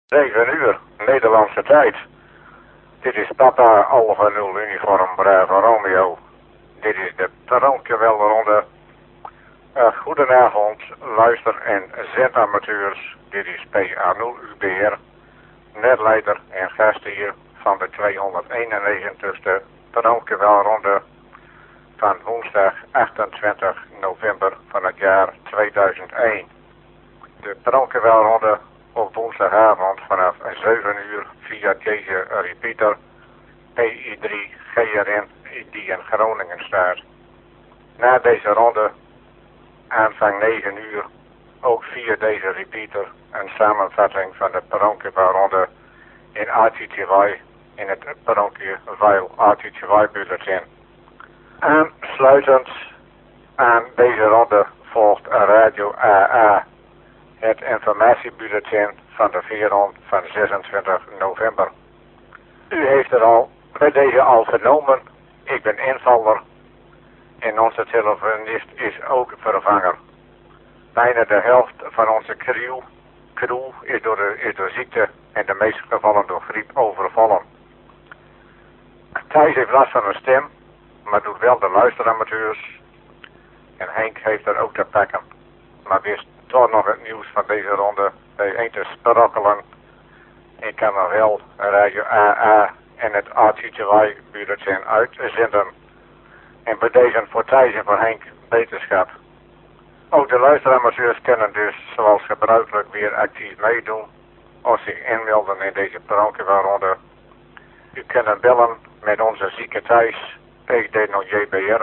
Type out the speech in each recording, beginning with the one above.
7 uur, Nederlandse tijd. Dit is Papa Alfa 0 Uniform Bravo Romeo. Dit is de Tarankelwelronde. Goedenavond, luister- en zendamateurs. Dit is PA0 UBR, netleider en gastheer van de 291ste Tarankelwelronde van woensdag 28 november van het jaar 2001. De Tarankelwelronde op woensdagavond vanaf 7 uur via deze repeater PI3 GRN die in Groningen staat. Na deze ronde aanvang 9 uur ook via deze repeater een samenvatting van de Tarankelwelronde in RTTY in het Tarankelwel RTTY bulletin. Aansluitend aan deze ronde volgt Radio AA, het informatiebulletin van de Veron van 26 november. U heeft er al bij deze al vernomen. Ik ben invaller en onze telefonist is ook vervanger. Bijna de helft van onze crew is door ziekte en de meeste gevallen door griep overvallen. Thijs heeft last van een stem, maar doet wel de luisteramateurs. En Henk heeft er ook te pakken, maar wist toch nog het nieuws van deze ronde bij een te sprokkelen. Ik kan nog wel Radio AA en het RTTY bulletin uitzenden. En bij deze voor Thijs en voor Henk beterschap. Ook de luisteramateurs kunnen dus zoals gebruikelijk weer actief meedoen als zich inmelden in deze Tarankelwelronde. U kunt bellen met onze zieke Thijs, PD0JBR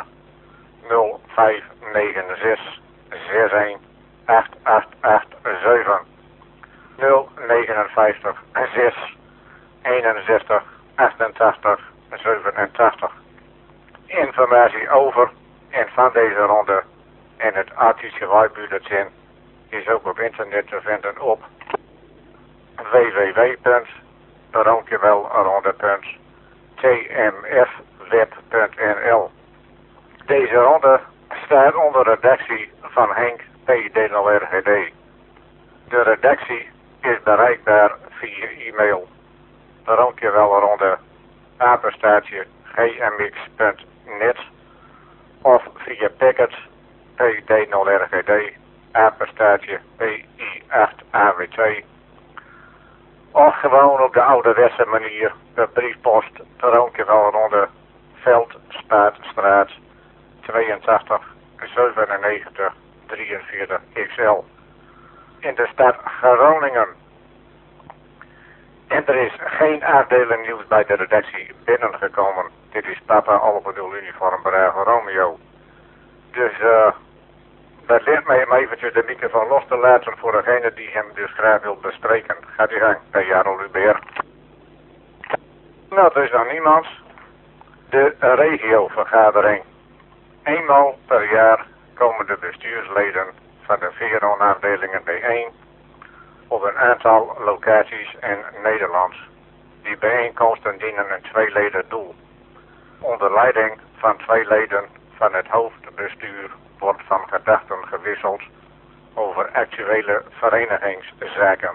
0596 61 8887 059 6 61 88 87. Informatie over en van deze ronde en het RTTY bulletin is ook op internet te vinden op www.tarankelwelronde.tmfweb.nl. Deze ronde staat onder redactie van Henk PD0RGD. De redactie is bereikbaar via e-mail tarankelwelronde @gmx.net of via packet PD0RGD @PI8AWT of gewoon op de ouderwetse manier de briefpost Tarankelwelronde Veldspaatstraat 82 97 43 XL in de stad Groningen. En er is geen aandelen nieuws bij de redactie binnengekomen. Dit is Papa Alfa 0 Uniform Bravo Romeo. Dus dat leert mij om eventjes de microfoon los te laten voor degene die hem dus graag wil bespreken. Gaat u gang, bij Jarl UBR. Nou, er is nog niemand. De regiovergadering. Eenmaal per jaar komen de bestuursleden van de Veron-afdelingen bijeen op een aantal locaties in Nederland. Die bijeenkomsten dienen een tweeledig doel. Onder leiding van 2 leden van het hoofdbestuur wordt van gedachten gewisseld over actuele verenigingszaken.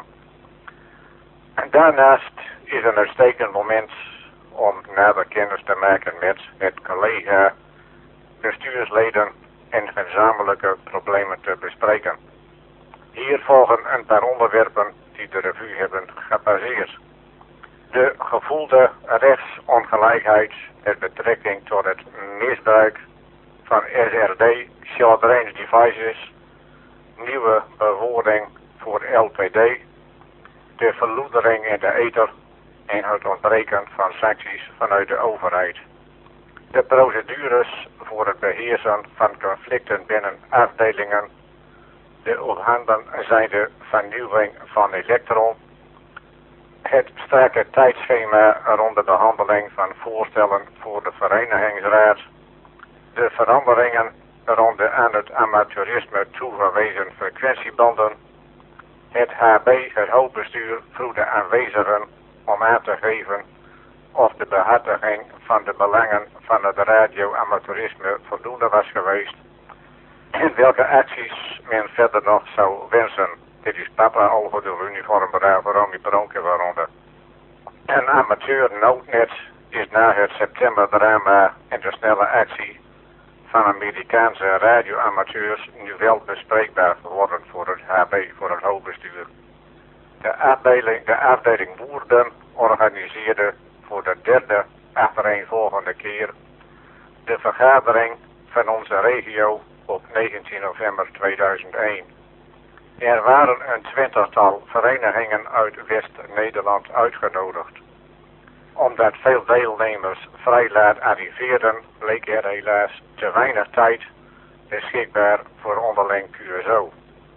En daarnaast is een uitstekend moment om nader kennis te maken met het collega, bestuursleden en gezamenlijke problemen te bespreken. Hier volgen een paar onderwerpen die de revue hebben gepasseerd. De gevoelde rechtsongelijkheid met betrekking tot het misbruik van SRD, Short Range Devices, nieuwe bewoording voor LPD, de verloedering in de ether en het ontbreken van sancties vanuit de overheid. De procedures voor het beheersen van conflicten binnen afdelingen, de op handen zijnde vernieuwing van Elektron, het strakke tijdschema rond de behandeling van voorstellen voor de verenigingsraad, de veranderingen rond de aan het amateurisme toegewezen frequentiebanden, het HB, het hoofdbestuur, vroeg de aanwezigen om aan te geven of de behartiging van de belangen van het radioamateurisme voldoende was geweest en welke acties men verder nog zou wensen. Dit is Papa over de uniformbedrag Romy Bronke waaronder. Een amateur noodnet is na het septemberdrama en de snelle actie van Amerikaanse radioamateurs nu wel bespreekbaar geworden voor het HB, voor het hoofdbestuur. De afdeling Woerden organiseerde voor de derde achtereenvolgende keer de vergadering van onze regio op 19 november 2001. Er waren een 20-tal verenigingen uit West-Nederland uitgenodigd. Omdat veel deelnemers vrij laat arriveerden, bleek er helaas te weinig tijd beschikbaar voor onderling QSO.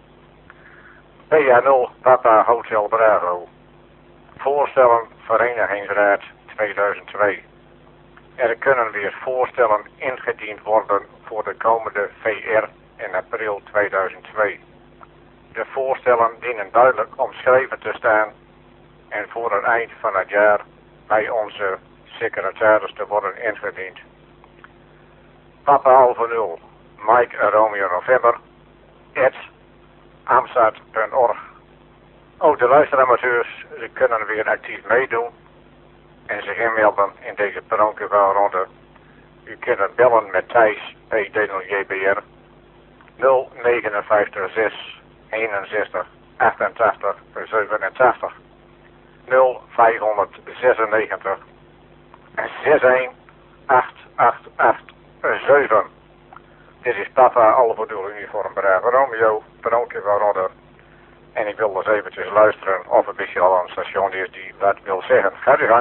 PA0 Papa Hotel Bravo. Voorstellen Verenigingsraad 2002. Er kunnen weer voorstellen ingediend worden voor de komende VR in april 2002. De voorstellen dienen duidelijk omschreven te staan en voor het eind van het jaar bij onze secretaris te worden ingediend. Papa Alpha 0, Mike Romeo November, @amstad.org. Ook de luisteramateurs kunnen weer actief meedoen en zich inmelden in deze Peronke-ronde. U kunt bellen met Thijs P. 059 6 61 88 87 0596 61 888 Dit is Papa Alpha uniform Bravo Romeo, Peronke waaronder. En ik wil dus eventjes luisteren of het misschien al een station is die wat wil zeggen. Gaat u gang.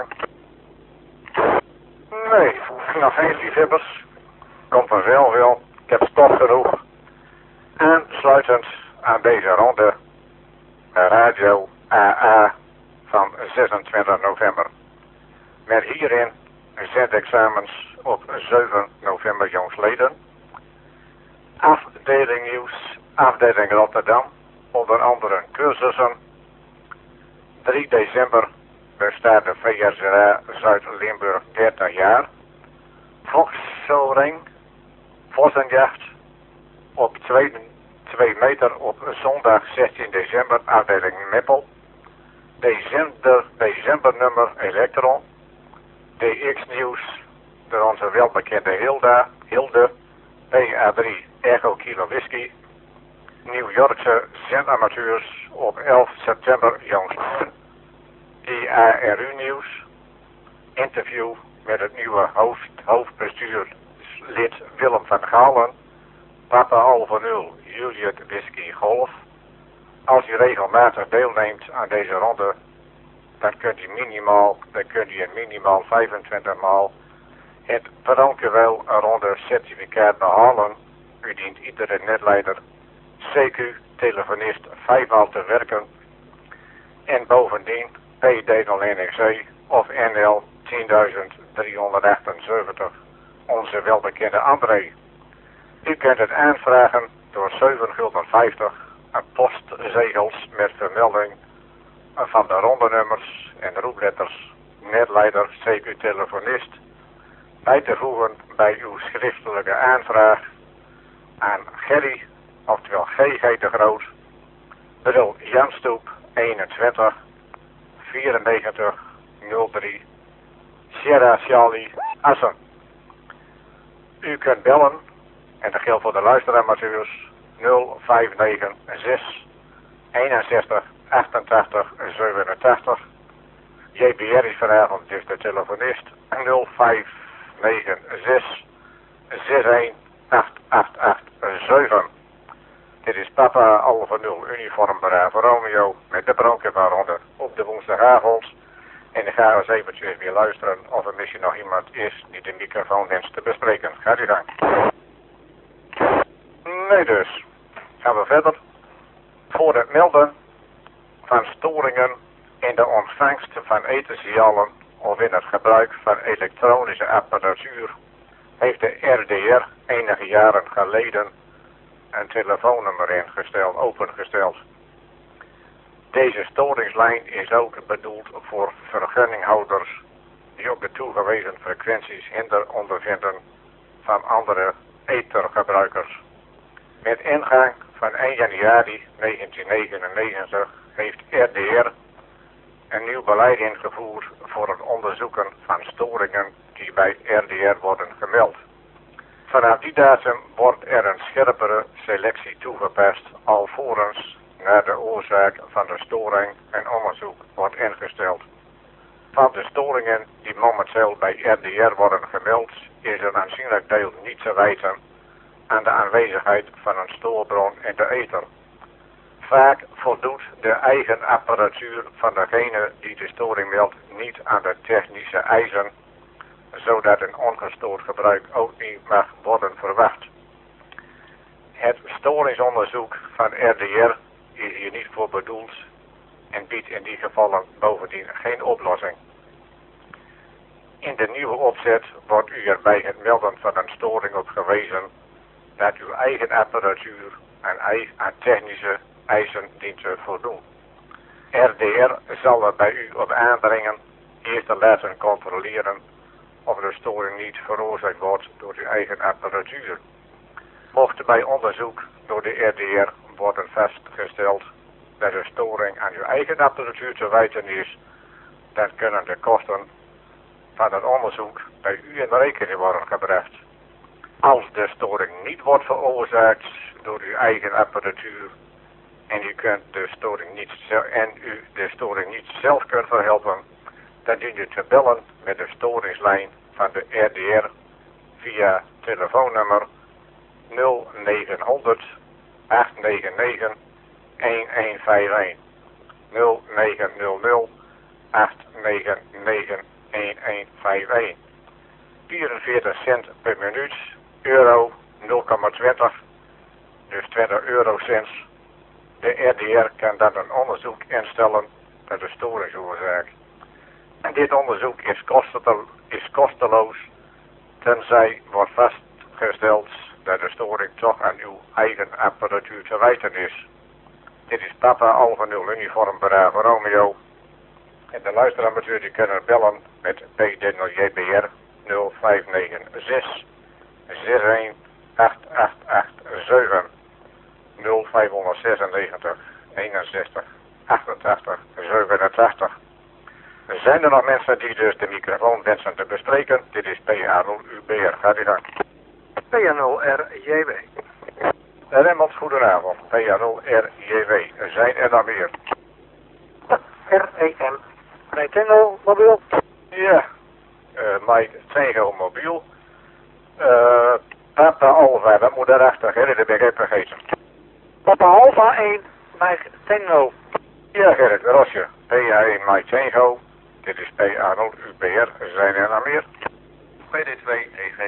Nee, nog geen liefhebbers. Komt vanzelf wel. Ik heb stof genoeg. Aansluitend aan deze ronde Radio AA van 26 november. Met hierin zendexamens op 7 november jongsleden. Afdeling nieuws, afdeling Rotterdam. Onder andere cursussen. 3 december bestaat de VSRA Zuid-Limburg 30 jaar. Vossoring, vossenjacht op 2 meter op zondag 16 december, afdeling Meppel. Decembernummer Elektron. DX Nieuws, door onze welbekende Hilde, PA3 Echo Kilo Whisky. New Yorkse zendamateurs op 11 september jongsleden. IARU nieuws. Interview met het nieuwe hoofdbestuurslid Willem van Galen. Papa Alpha 0 Juliet Whisky Golf. Als u regelmatig deelneemt aan deze ronde, dan kunt u minimaal 25 maal het Peronke ronde certificaat behalen. U dient iedere netleider CQ, telefonist 5 maal te werken en bovendien PD0NXC of NL 10.378, onze welbekende André. U kunt het aanvragen door 7,50 aan postzegels met vermelding van de rondenummers en roepletters netleider CQ telefonist bij te voegen bij uw schriftelijke aanvraag aan Gerry, oftewel GG de Groot, bedoel Janstoep 21 94 03 Sierra Charlie Assen. U kunt bellen en dat geldt voor de luisteramateurs 0596 61 88 87. JBR is vanavond dus de telefonist 0596 61 888 Dit is Papa Alpha 0 uniform Bravo Romeo met de Peronke waaronder op de woensdagavond. En ik ga eens eventjes weer luisteren of er misschien nog iemand is die de microfoon wenst te bespreken. Gaat u gang. Nee dus. Gaan we verder. Voor het melden van storingen in de ontvangst van etensignalen of in het gebruik van elektronische apparatuur heeft de RDR enige jaren geleden een telefoonnummer opengesteld. Deze storingslijn is ook bedoeld voor vergunninghouders die op de toegewezen frequenties hinder ondervinden van andere ethergebruikers. Met ingang van 1 januari 1999 heeft RDR een nieuw beleid ingevoerd voor het onderzoeken van storingen die bij RDR worden gemeld. Vanaf die datum wordt er een scherpere selectie toegepast alvorens naar de oorzaak van de storing en onderzoek wordt ingesteld. Van de storingen die momenteel bij RDR worden gemeld is een aanzienlijk deel niet te wijten aan de aanwezigheid van een stoorbron in de ether. Vaak voldoet de eigen apparatuur van degene die de storing meldt niet aan de technische eisen, zodat een ongestoord gebruik ook niet mag worden verwacht. Het storingsonderzoek van RDR is hier niet voor bedoeld en biedt in die gevallen bovendien geen oplossing. In de nieuwe opzet wordt u er bij het melden van een storing op gewezen dat uw eigen apparatuur aan technische eisen dient te voldoen. RDR zal er bij u op aandringen eerst te laten controleren of de storing niet veroorzaakt wordt door uw eigen apparatuur. Mocht bij onderzoek door de RDR worden vastgesteld dat de storing aan uw eigen apparatuur te wijten is, dan kunnen de kosten van het onderzoek bij u in rekening worden gebracht. Als de storing niet wordt veroorzaakt door uw eigen apparatuur en u de storing niet zelf kunt verhelpen, dan dient u te bellen met de storingslijn van de RDR via telefoonnummer 0900 899 1151 0900 899 1151. 44 cent per minuut, euro 0,20, dus 20 eurocents. De RDR kan dan een onderzoek instellen naar de storingsoorzaak. En dit onderzoek is kosteloos, tenzij wordt vastgesteld dat de storing toch aan uw eigen apparatuur te wijten is. Dit is Papa Alpha 0 Uniform Bravo Romeo. En de luisteramateur die kunnen bellen met PD0JBR 0596 6188887 0596 61 88 87. Zijn er nog mensen die dus de microfoon wensen te bespreken? Dit is PA0UBR. Gaat u gang. PA0RJW. Remmels, goedenavond. PA0RJW. Zijn er nog meer? REM. Mijn Tango mobiel. Ja. Mike Tango mobiel. Papa Alpha, dat moet daarachter, Gerrit, dat ben ik even vergeten. Papa Alpha 1, Mike Tango. Ja, Gerrit, Rosje. PA1 Mike Tango. Dit is PA0UBR. Zijn er nog meer? PD2 EG.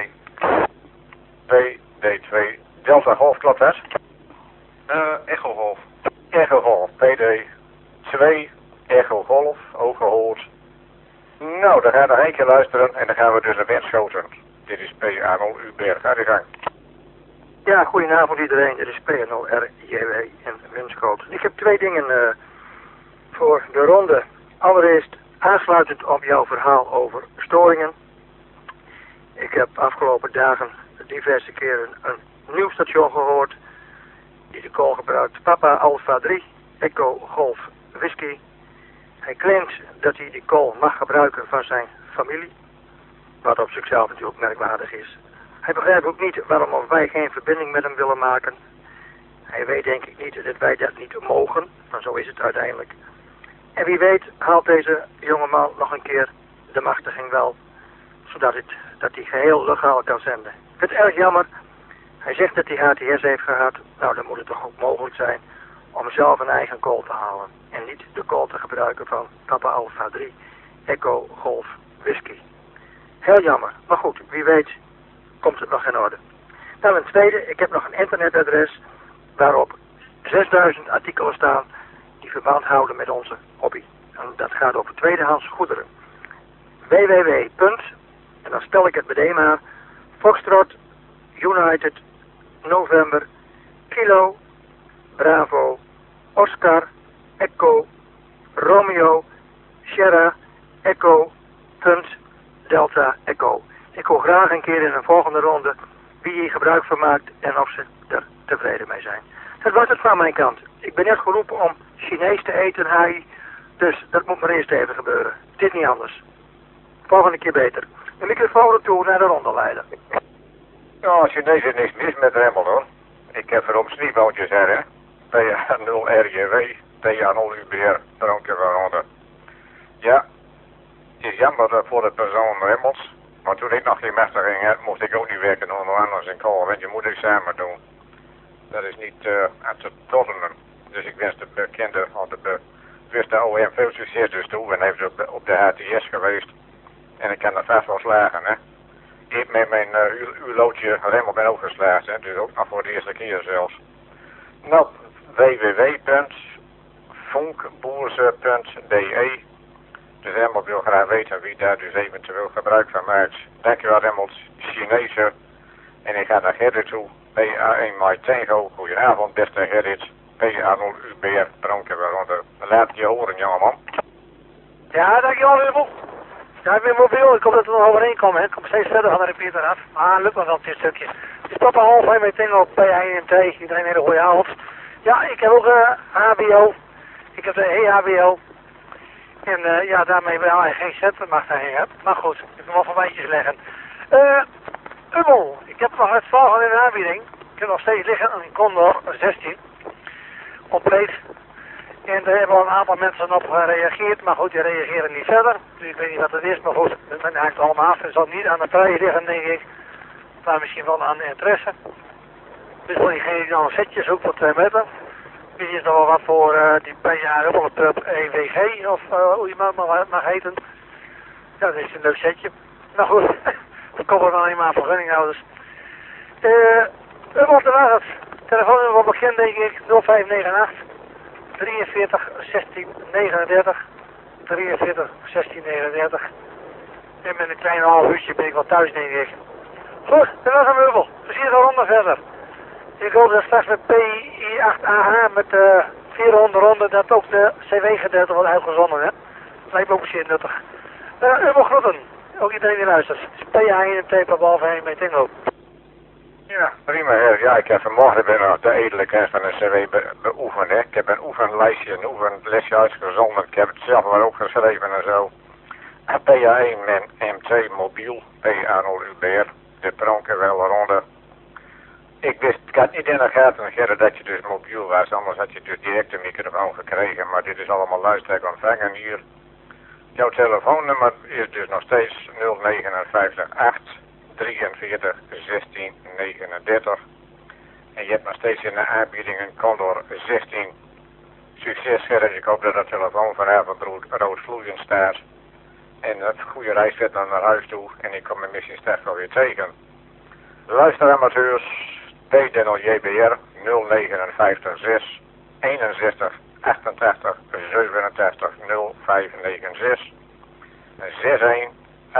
PD2 Delta Golf, klopt dat? Echo Golf. Echo Golf. PD2 Echo Golf, ook gehoord. Nou, dan gaan we nog één keer luisteren en dan gaan we dus naar Winschoten. Dit is PA0UBR. Ga je gang. Ja, goedenavond iedereen. Dit is PA0RJW in Winschoten. Ik heb twee dingen voor de ronde. Allereerst, aansluitend op jouw verhaal over storingen. Ik heb afgelopen dagen diverse keren een nieuw station gehoord die de call gebruikt. Papa Alpha 3, Echo Golf Whisky. Hij claimt dat hij die call mag gebruiken van zijn familie, wat op zichzelf natuurlijk merkwaardig is. Hij begrijpt ook niet waarom wij geen verbinding met hem willen maken. Hij weet denk ik niet dat wij dat niet mogen, maar zo is het uiteindelijk. En wie weet haalt deze jongeman nog een keer de machtiging wel, zodat hij geheel legaal kan zenden. Ik vind het erg jammer. Hij zegt dat hij HTS heeft gehad. Nou, dan moet het toch ook mogelijk zijn om zelf een eigen call te halen. En niet de call te gebruiken van Papa Alpha 3, Echo Golf Whisky. Heel jammer. Maar goed, wie weet komt het nog in orde. Dan een tweede. Ik heb nog een internetadres waarop 6000 artikelen staan die verband houden met onze hobby. En dat gaat over tweedehands goederen. www. En dan spel ik het meteen maar. Foxtrot, United, November, Kilo, Bravo, Oscar, Echo, Romeo, Sierra, Echo, Delta, Echo. Ik hoor graag een keer in een volgende ronde wie hier gebruik van maakt en of ze er tevreden mee zijn. Dat was het van mijn kant. Ik ben net geroepen om Chinees te eten, Harry. Dus dat moet maar eerst even gebeuren. Dit niet anders. Volgende keer beter. De microfoon toe naar de rondeleider. Ja, Chinees is niks mis met Remmel hoor. Ik heb erom snieboontjes hè. PA0RJW, PA0UBR, dronken waaronder. Ja, het is jammer voor de persoon Remmels. Maar toen ik nog geen machtiging had, mocht ik ook niet werken onder anders in kool. Want je moet het samen doen. Dat is niet aan te tottenen. Dus ik wens de bekende, of de bewuste OM veel succes dus toe. En hij is op de HTS geweest. En ik kan er vast wel slagen hè. Ik heb met mijn U-loodje Remmel ben ook geslaagd hè. Dus ook nog voor de eerste keer zelfs. Nou, www.vonkboerse.de. Dus Remmel wil graag weten wie daar dus eventueel gebruik van maakt. Dankjewel Remmels, Chinese. En ik ga naar Gerrit toe. PA1 Mai Tango. Goedenavond beste Gerrit. PA0UBR, dronken waaronder. Laat je horen jongeman. Ja, dankjewel Wimmel. Ja, ik ben mobiel. Ik hoop dat we er nog overeenkomen. Ik kom steeds verder van de repeater af. Maar lukt me wel dit stukje. Het is papa half met dingen op PA1MT. Iedereen een hele goede avond. Ja, ik heb ook HBO. Ik heb de EHBO. En ja, daarmee wel geen centrummachtiging heb. Maar goed, ik kan wel van wijtjes leggen. Ummel, ik heb nog het volgende in de aanbieding. Ik heb nog steeds liggen een Condor 16. Compleet. En daar hebben al een aantal mensen op gereageerd. Maar goed, die reageren niet verder. Dus ik weet niet wat het is. Maar goed, men hangt allemaal af. Het zal niet aan de prijs liggen, denk ik. Maar misschien wel aan de interesse. Dus voor diegene die dan een setje zoekt voor 2 meter. Misschien is er wel wat voor die PA Rubbelpub EWG of hoe je mag heten. Ja, dat is een leuk setje. Nou goed, dat komt er dan alleen maar vergunninghouders. Wat was het? Telefoonnummer wel bekend denk ik, 0598 43 16 39 43 16 39. En met een klein half uurtje ben ik wel thuis denk ik. Goed, dat was een meubel. We zien er ronde verder. Ik hoop dat straks met PI8AH met 400 ronden dat ook de CW-gedeelte wordt uitgezonden, hè. Lijkt me ook zeer nuttig. Ubbel groeten. Ook iedereen die luistert. Het is PA1 en behalve 1 met Tingo. Ja, prima heer. Ja, ik heb vanmorgen weer de edele kennis van de CW beoefend, hè. Ik heb een oefenlijstje, een oefenlesje uitgezonden. Ik heb het zelf wel opgeschreven en zo. PA1 en M2 mobiel, PA0UBR, de pronken wel ronde. Ik had niet in de gaten, Gerrit, dat je dus mobiel was, anders had je dus direct een microfoon gekregen. Maar dit is allemaal luisteren ontvangen hier. Jouw telefoonnummer is dus nog steeds 059 8 43 16 39. En je hebt nog steeds in de aanbieding een Condor 16. Succes Gerrit, ik hoop dat de telefoon vanavond rood vloeiend staat. En het goede reis dan naar huis toe en ik kom mijn missie straks wel weer tegen. Luisteramateurs. PDNL-JBR 059 6 61 88 87 0596 61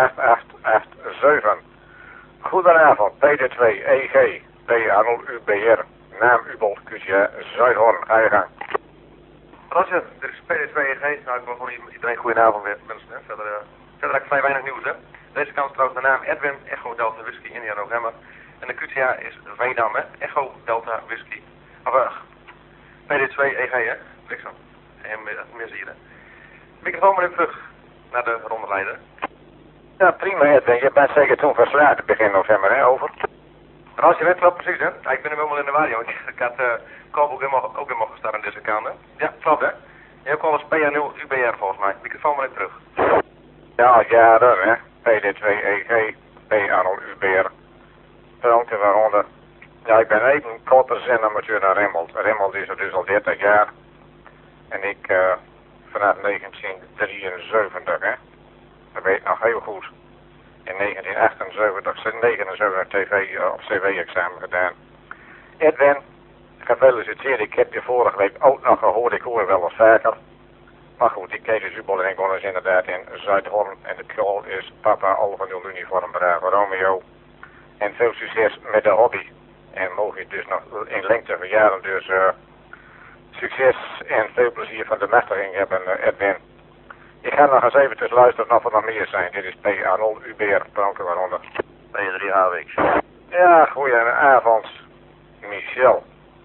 8887. Goedenavond, PD2 EG PA0UBR, naam Ubel, QCA Zuidhoorn, ga je gang. Roger, dit is PD2 EG. Nou, ik wil gewoon iedereen goedenavond wensen. Hè. Verder heb ik vrij weinig nieuws. Hè. Deze kant trouwens de naam Edwin, Echo Delta Whisky India November. En de QTA is Veendam, hè? Echo Delta Whisky. Of PD2 EG, hè? Bliksem. En meer zie je. Microfoon maar even terug naar de rondeleider. Ja, prima Edwin. Je bent zeker toen verslagen begin november, hè? Over. En als je weet, klopt precies, hè? Ja, ik ben nu helemaal in de war, joh. Ik had Koop ook helemaal gestart in deze kant, hè? Ja, klopt, hè? Je hebt al eens PA0 UBR volgens mij. Microfoon maar even terug. Ja, jaren, hè? PD2 EG PA0 UBR. Dronken waaronder. Ja, ik ben even korter zenamateur naar Remmelt. Remmelt is er dus al 30 jaar. En ik vanaf 1973, hè. Dat weet ik nog heel goed. In 1978, 79 TV of CV-examen gedaan. Edwin, gefeliciteerd. Ik heb je vorige week ook nog gehoord. Ik hoor wel wat vaker. Maar goed, die Kees Ubel en ik wonen inderdaad in Zuidhoorn. En de call is Papa Alpha 0 Uniform Bravo Romeo. En veel succes met de hobby. En mogen je dus nog in lengte verjaren. Dus succes en veel plezier van de machtiging hebben, Edwin. Ik ga nog eens even tussen luisteren of er nog meer zijn. Dit is PA0 UBR, pronken waaronder. P3 HWX. Ja, goedenavond, Michel.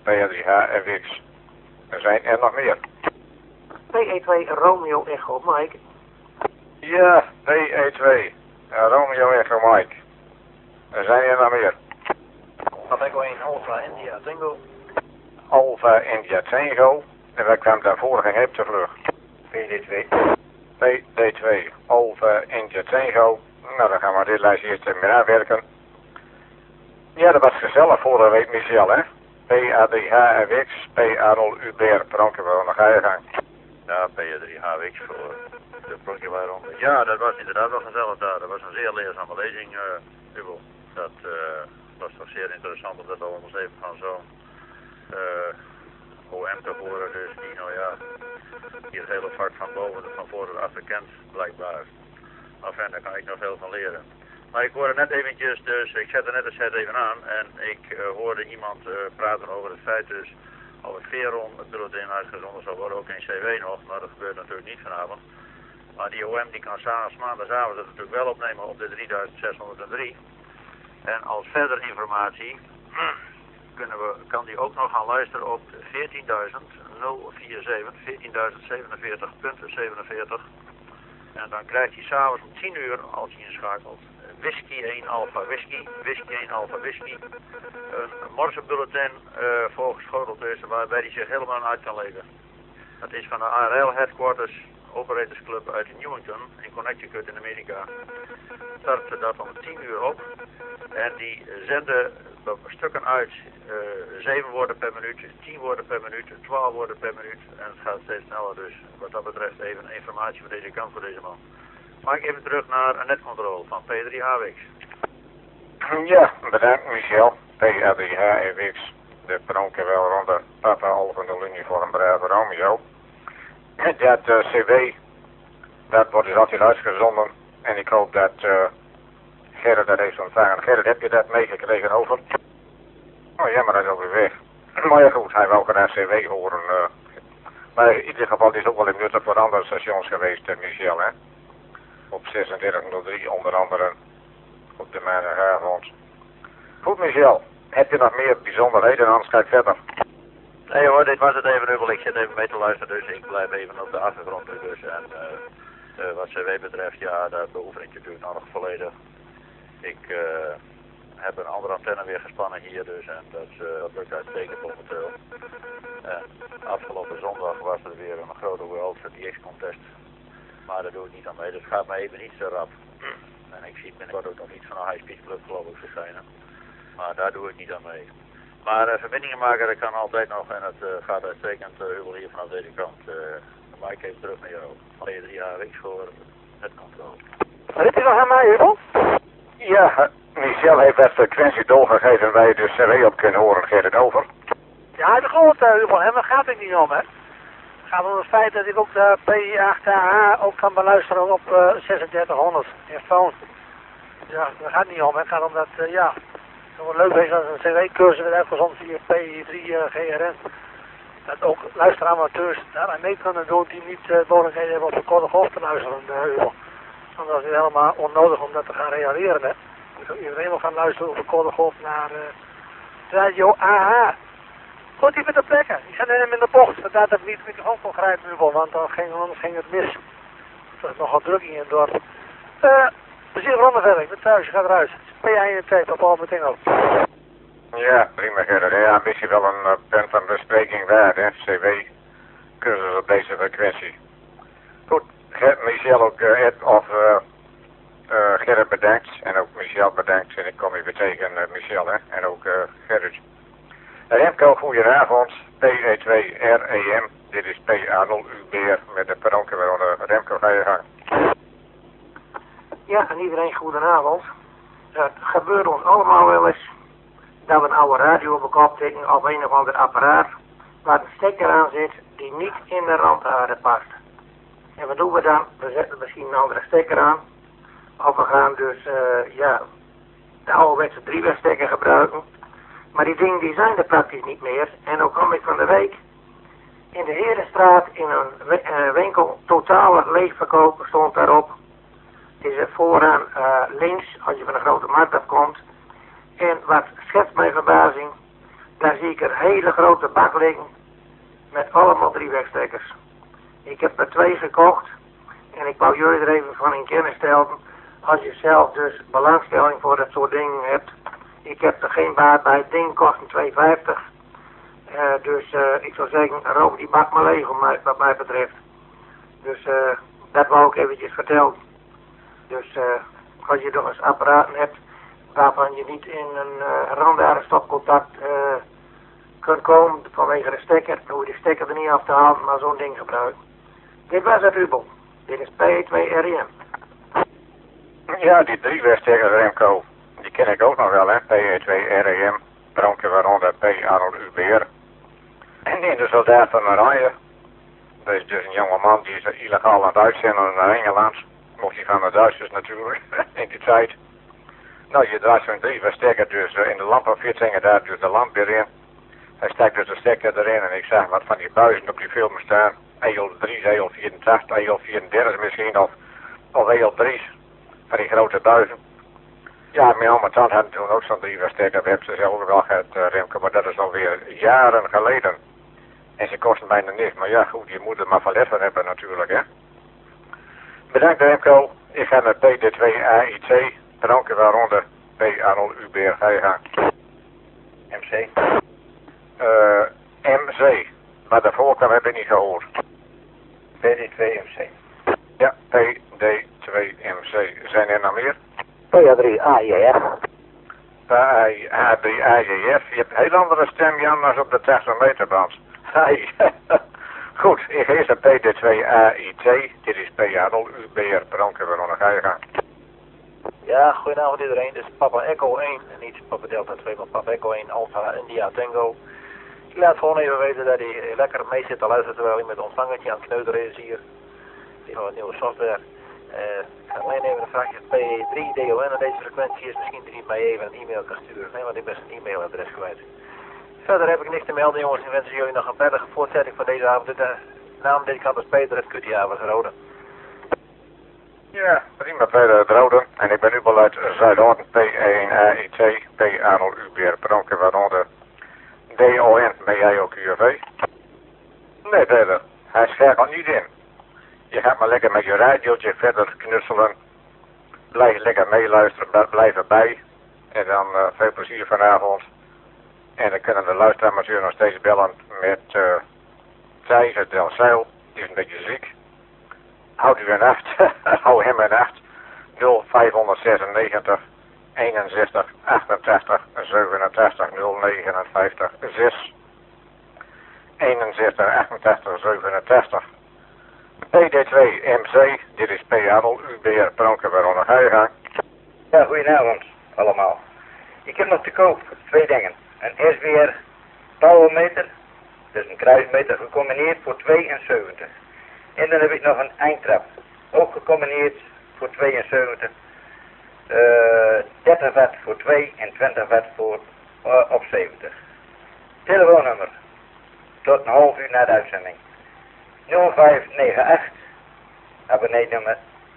P3HFX. Er zijn er nog meer. PE2 Romeo Echo Mike. Ja, PE2 Romeo Echo Mike. Er zijn er nog meer. Echo 1 Alpha India Tango. Alpha India Tango. En waar kwam daarvoor geen hep te vlug? PD2. PD2 Alpha India Tango. Nou, dan gaan we dit lijstje eerst meer aanwerken. Ja, dat was gezellig vorige week, Michel, hè? PA3HFX, PA0UBR, Pronkenwoon, dan ga je gang. Ja, PA3HFX voor de Pronkenwoon. Ja, dat was inderdaad wel gezellig daar. Dat was een zeer leerzame lezing, Hugo. Dat was toch zeer interessant om dat allemaal eens even van zo'n OM te horen. Dus die, nou ja, die het hele vak van boven en van voren achter kent, blijkbaar. Enfin, daar kan ik nog veel van leren. Maar ik hoorde net eventjes, dus ik zette net een set even aan en ik hoorde iemand praten over het feit dus of het Veron het bulletin uitgezonden zal worden, ook in CW nog, maar dat gebeurt natuurlijk niet vanavond. Maar die OM die kan s'avonds, maandagavond het natuurlijk wel opnemen op de 3603. En als verdere informatie kan die ook nog gaan luisteren op 14.047, 14.047.47. En dan krijgt hij s'avonds om 10 uur, als hij inschakelt, Whisky 1 Alpha Whisky, Whisky 1 Alpha Whisky, een morsenbulletin voorgeschoteld is, waarbij hij zich helemaal uit kan leven. Dat is van de ARL Headquarters Operators Club uit Newington in Connecticut in Amerika. Startte dat om 10 uur op en die zenden stukken uit 7 woorden per minuut, 10 woorden per minuut, 12 woorden per minuut en het gaat steeds sneller, dus wat dat betreft even informatie van deze kant voor deze man. Mag ik even terug naar een netcontrole van P3HFX. Ja, bedankt Michel. PA3HFX, de Pronkenwoon rond de Papa Alpha 0 uniform Bravo Romeo. Dat CW, dat wordt dus altijd uitgezonden en ik hoop dat Gerrit dat heeft ontvangen. Gerrit, heb je dat meegekregen over? Oh ja, maar dat is ook weer weg. Maar ja goed, hij wil graag CW horen. Maar in ieder geval is het ook wel nuttig voor andere stations geweest, Michel, hè? Op 3603 onder andere op de maandagavond. Goed Michel, heb je nog meer bijzonderheden, anders ga ik verder. Nee hoor, dit was het even dubbel. Ik zit even mee te luisteren, dus ik blijf even op de achtergrond. Dus. En wat CW betreft, ja, de beoefening natuurlijk nog volledig. Ik heb een andere antenne weer gespannen hier, dus en dat lukt uitstekend momenteel. En afgelopen zondag was er weer een grote World DX-contest. Maar daar doe ik niet aan mee, dus het gaat me even iets te rap. En ik zie binnenkort ook nog iets van een high-speed club geloof ik verschijnen. Maar daar doe ik niet aan mee. Maar verbindingen maken, dat kan altijd nog en het gaat uitstekend. Hugo hier vanaf deze kant. Mike even terug naar jou. P3HFX voor netcontrole. Riep je nog aan mij, Hugo? Ja, Michel heeft het frequentie doorgegeven waar je dus CW op kunt horen. Geef het over. Ja, hij begon het, Hugo. En daar gaat het niet om, hè. Het gaat om het feit dat ik ook de P8AH ook kan beluisteren op 3600 in phone. Ja, daar gaat het niet om. Het gaat om dat, ja, het wordt leuk wezen als een CW-cursus werd uitgezonden via P3GRN. Dat ook luisteramateurs daaraan mee kunnen doen die niet mogelijkheden hebben op de korte golf te luisteren. Want dat is helemaal onnodig om dat te gaan realiseren. Hè. Dus iedereen wil gaan luisteren op de korte golf naar radio AH. Goed, die met de plekken. Die zijn helemaal in de bocht. Zodat het niet de microfoon kon grijpen nu, want anders ging het mis. Er is nogal druk in het dorp. Plezier rondeverder. Ik ben thuis, je gaat eruit. P1 op al meteen op. Ja, prima Gerrit. Ja, misschien wel een punt van bespreking waard, hè. CW-cursus op deze frequentie. Goed, Michel ook Gerrit bedankt. En ook Michel bedankt. En ik kom even tegen Michel, hè. En ook Gerrit. Remco, goedenavond. PE2REM. Dit is PA0UBR met de Pronkenwoon. Remco, ga je gang. Ja, en iedereen goedenavond. Het gebeurt ons allemaal wel eens dat we een oude radio op kop tikken of een of ander apparaat waar een stekker aan zit die niet in de randaarde past. En wat doen we dan? We zetten misschien een andere stekker aan. Of we gaan dus de ouderwetse 3-wegstekker gebruiken. Maar die dingen die zijn er praktisch niet meer. En dan kom ik van de week in de Herenstraat in een winkel totale leegverkoop stond daarop. Het is vooraan links als je van de grote markt afkomt. En wat schetst mijn verbazing. daar zie ik een hele grote bak liggen met allemaal driewegstekkers. Ik heb er 2 gekocht en ik wou jullie er even van in kennis stellen. Als je zelf dus belangstelling voor dat soort dingen hebt. Ik heb er geen baat bij, het ding kost een 2,50. Dus ik zou zeggen, rook die bak maar leeg wat mij betreft. Dus dat wou ik eventjes vertellen. Dus als je nog eens apparaten hebt waarvan je niet in een randare stopcontact kunt komen vanwege de stekker, dan hoef je de stekker er niet af te halen, maar zo'n ding gebruiken. Dit was het Ubel. Dit is P2REM. Ja, die driewegstekker Remco, die ken ik ook nog wel, hè. P2REM, Bronke waaronder P Arnold UBR. En in de soldaat van Oranje. Dat is dus een jongeman die is illegaal aan het uitzenden naar Engeland. Mocht hij van de Duitsers natuurlijk, in die tijd. Nou, je draait zo'n driewegstekker dus in de lampenfietsingen daar dus de lamp weer in. Hij steekt dus de stekker erin en ik zag wat van die buizen op die filmen staan. EL3, EL84, EL34 misschien of EL3's. Van die grote buizen. Ja, mijn oom en tante hadden toen ook zo'n driewegstekker. We hebben ze zelf wel gehad, Remke, maar dat is alweer jaren geleden. En ze kosten bijna niks, maar ja goed, je moet er maar van les van hebben natuurlijk, hè. Bedankt Remco, ik ga naar PD2AIT, Bronke waaronder P Arnold UBR, ga je gaan. MC. MC, maar de voorkant heb ik niet gehoord. PD2MC. Ja, PD2MC. Zijn er nog meer? PA3AJF. PA3AJF. Je hebt een heel andere stem, Jan, als op de 80 meter band. Hey. Goed, ik eerst de PD2AIT. Dit is PA0 UBR Bronke, waaronder ga je gaan. Ja, goedenavond iedereen. Dit is Papa Echo 1. Niet Papa Delta 2, maar Papa Echo 1 Alpha India Tango. Ik laat gewoon even weten dat hij lekker mee zit te luisteren terwijl hij met een ontvangertje aan het kneuteren is hier. Die van wat nieuwe software. Ik ga alleen even een vraagje P3 DON aan deze frequentie is. Misschien dat hij mij even een e-mail kan sturen. Nee, want ik ben zijn e-mailadres kwijt. Verder heb ik niks te melden jongens. Ik wens jullie nog een prettige voortzetting van deze avond. De naam dit kan is Peter het QTA was Rode. Ja, prima Peter het Rode. En ik ben nu al uit Zuid-Noorden P1AIT, P Arnold UBR Bronke waaronder DON, ben jij ook UV? Nee Peter, hij schakelt niet in. Je gaat maar lekker met je radiootje verder knutselen. Blijf lekker meeluisteren, blijf erbij. En dan veel plezier vanavond. En dan kunnen de luisteraars nog steeds bellen met Thijs uit Delzeil. Die is een beetje ziek. Houd u in acht. Hou hem in acht. 0596 61 88 87 059 6 61 88 87 PD2MC, dit is P Arnold UBR Bronke waaronder ga je gaan. Ja, goedenavond allemaal. Ik heb nog te koop 2 dingen. Een SWR powermeter, dus een kruismeter gecombineerd voor 72. En dan heb ik nog een eindtrap, ook gecombineerd voor 72. 30 watt voor 2 en 20 watt voor op 70. Telefoonnummer, tot een half uur na de uitzending. 0598, abonneennummer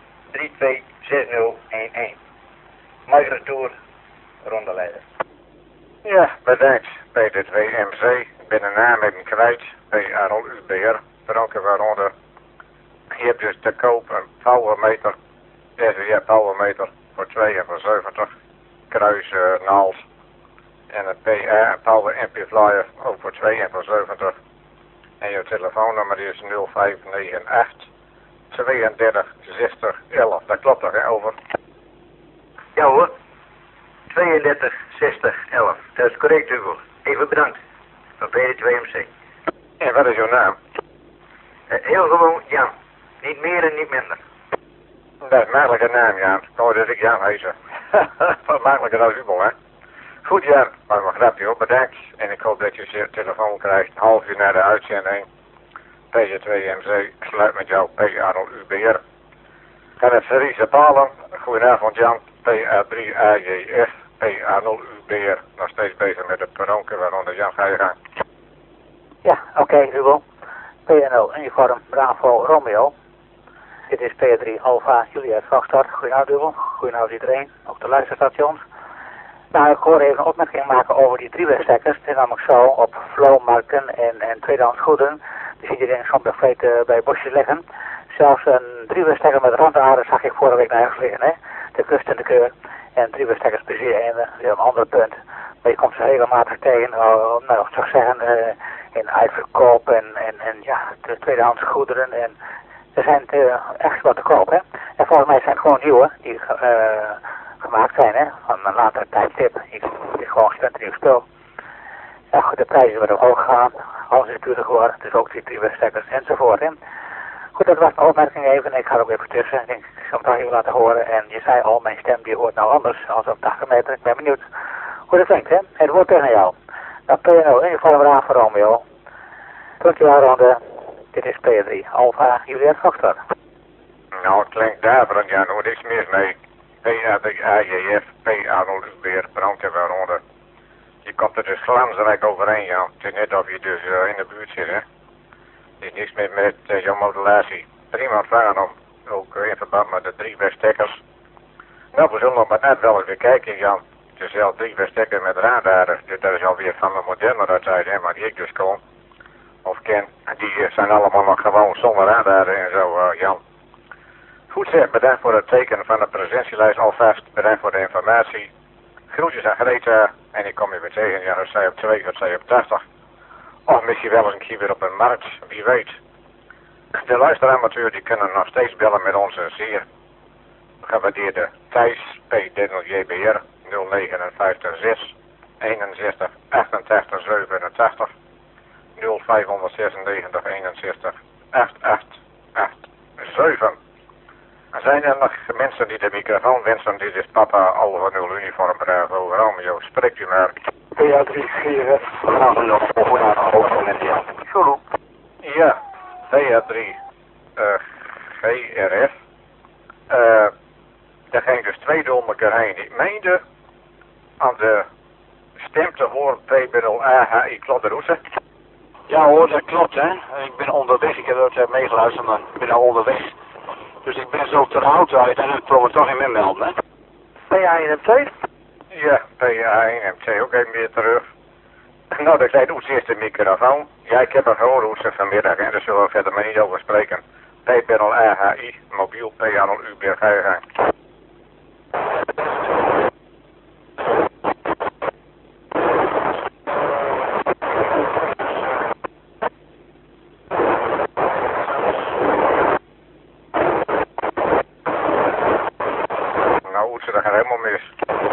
326011. Migratour, rondeleider. Ja, bedankt. PD2MC, ik ben de naam even kwijt. P Arnold UBR, Bronke waaronder. Je hebt dus te koop een powermeter, SWR powermeter voor 72, kruis naald. En een PA, een power amplifier ook voor 72. En je telefoonnummer is 0598 32 60 11. Dat klopt toch, hè? Over? Ja hoor. 32 60 11. Dat is correct, Hugo. Even bedankt. Van PD2MC. En wat is jouw naam? Heel gewoon Jan. Niet meer en niet minder. Dat is een makkelijke naam, Jan. Nou, dat ik Jan heet. Wat makkelijker dan Ubel, hè? Goed, Jan. Maar een grapje hoor. Bedankt. En ik hoop dat je je telefoon krijgt. Een half uur na de uitzending. PD2MC sluit met jou P Arnold UBR. Ga naar Friese Palen. Goedenavond, Jan. PA3AJF. P Arnold UBR. Nog steeds bezig met de Bronke, waaronder Jan ga je gaan. Ja, oké, Hugo. PNL uniform Bravo Romeo. Dit is P3 Alpha Juliet Foxtrot. Goedenavond Hugo. Goedenavond iedereen. Ook de luisterstations. Nou, ik hoor even een opmerking maken over die driewegstekkers. Het is namelijk zo, op vloermarkten en tweedehands goederen, die zie je in soms nog bij bosjes liggen. Zelfs een driewegstekker met randaden zag ik vorige week nergens liggen, hè. De kust en de keur. En driewegstekkers plezier en dat is een ander punt. Maar je komt ze regelmatig tegen, nou, ik zou zeggen, in uitverkoop en ja, de tweedehands goederen. En er zijn echt wat te koop, hè. En volgens mij zijn het gewoon nieuwe, die gemaakt zijn, hè, van een latere tijdstip. Het is gewoon splinternieuw spul. Ja, goed, de prijzen worden omhoog gegaan, alles is duurder geworden, dus ook die driewegstekkers enzovoort, hè. Goed, dat was mijn opmerking even. Ik ga er ook even tussen. Ik denk, ik zal het nog even laten horen. En je zei al, mijn stem die hoort nou anders als op 80 meter. Ik ben benieuwd hoe dat klinkt, hè. Het woord tegen jou. Dan PNO, in ieder geval voor Romeo. Dankjewel, Ronde. Dit is P3, Alpha, Juliet Foxtrot. Nou, het klinkt daverend, ja, nou, niks mis mee. PAJF, P-A-0-U-B-R, brandweer Ronde. Je komt er dus glanzrijk overheen, ja. Het is net of je dus in de buurt zit, hè. Er is niks meer met jouw modulatie. Prima vragen om, ook in verband met de driewegstekkers. Nou, we zullen nog maar net wel eens weer kijken, Jan. Het is wel driewegstekker met radaren. Dus dat is alweer van de modernere tijd, hè, maar die ik dus kon. Of ken. Die zijn allemaal nog gewoon zonder radaren en zo, Jan. Goed zeg, bedankt voor het tekenen van de presentielijst alvast. Bedankt voor de informatie. Groetjes aan Greta. En ik kom je weer tegen, ja, dat zij op 2, dat zij op 80. Of misschien wel eens een keer weer op een markt, wie weet. De luisteramateur die kunnen nog steeds bellen met onze zeer gewaardeerde Thijs P-JBR 059 6 61 88 87 0596 61 888 7. Zijn er nog mensen die de microfoon wensen? Dit is papa Alfa 0 uniform Bravo Romeo. Spreekt u maar. PA3 Geren, vanaf en nog voornaam hoofdmoment, ja. Zulu. Ja, PA3 GRF. Daar ging dus twee door elkaar heen. Ik meende aan de stem te horen P-AHI, klopt de route? Ja hoor, dat klopt hè. Ik ben onderweg, ik heb het meegeluisterd, maar ik ben al onderweg. Dus ik ben zo ter auto uit en ik probeer me toch in mijn melden, hè. PA1MT? Ja, PA1MT ook even weer terug. Nou, dat zei Oets eerst de microfoon. Ja, ik heb het gehoord Oets vanmiddag en daar zullen we verder mee niet over spreken. P-AHI, mobiel P-A-0-U-B-G. Nou, Oets, dat gaat helemaal mis.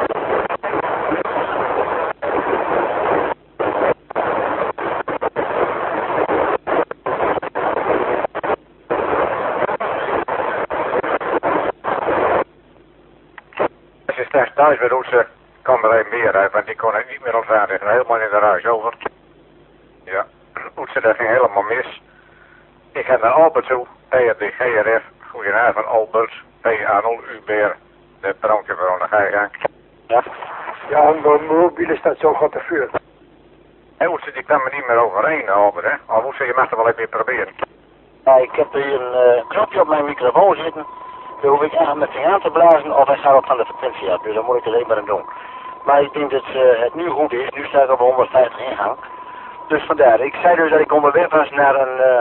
Als je straks thuis bent, Oetse, kan er even meer uit, want die kon ik niet meer ontvangen. Helemaal in de ruis over. Ja, Oetse, dat ging helemaal mis. Ik ga naar Albert toe, PRDGRF. Goedenavond, Albert. P-A-0-U-B-R. De brandweer, dan ga je gang. Ja. Ja, een mobiele station gaat te vuur. Hé, Oetse, die kan me niet meer overheen, Albert, hè. Al Oetse, je mag er wel even proberen. Nou, ik heb hier een knopje op mijn microfoon zitten. Daar hoef ik eigenlijk met aan te blazen of hij gaat op van de frequentie af. Dus dan moet ik er even aan doen. Maar ik denk dat het nu goed is. Nu staat ik op 150 ingang. Dus vandaar. Ik zei dus dat ik onderweg was naar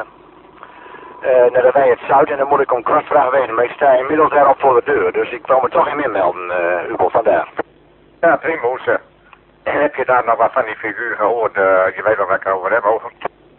naar de wei het Zuid en dan moet ik om kwartvraag weten. Maar ik sta inmiddels daarop voor de deur. Dus ik kwam er toch in melden, Hugo, vandaar. Ja, prima, Oetse. Heb je daar nog wat van die figuur gehoord? Je weet wel waar ik het over heb, over?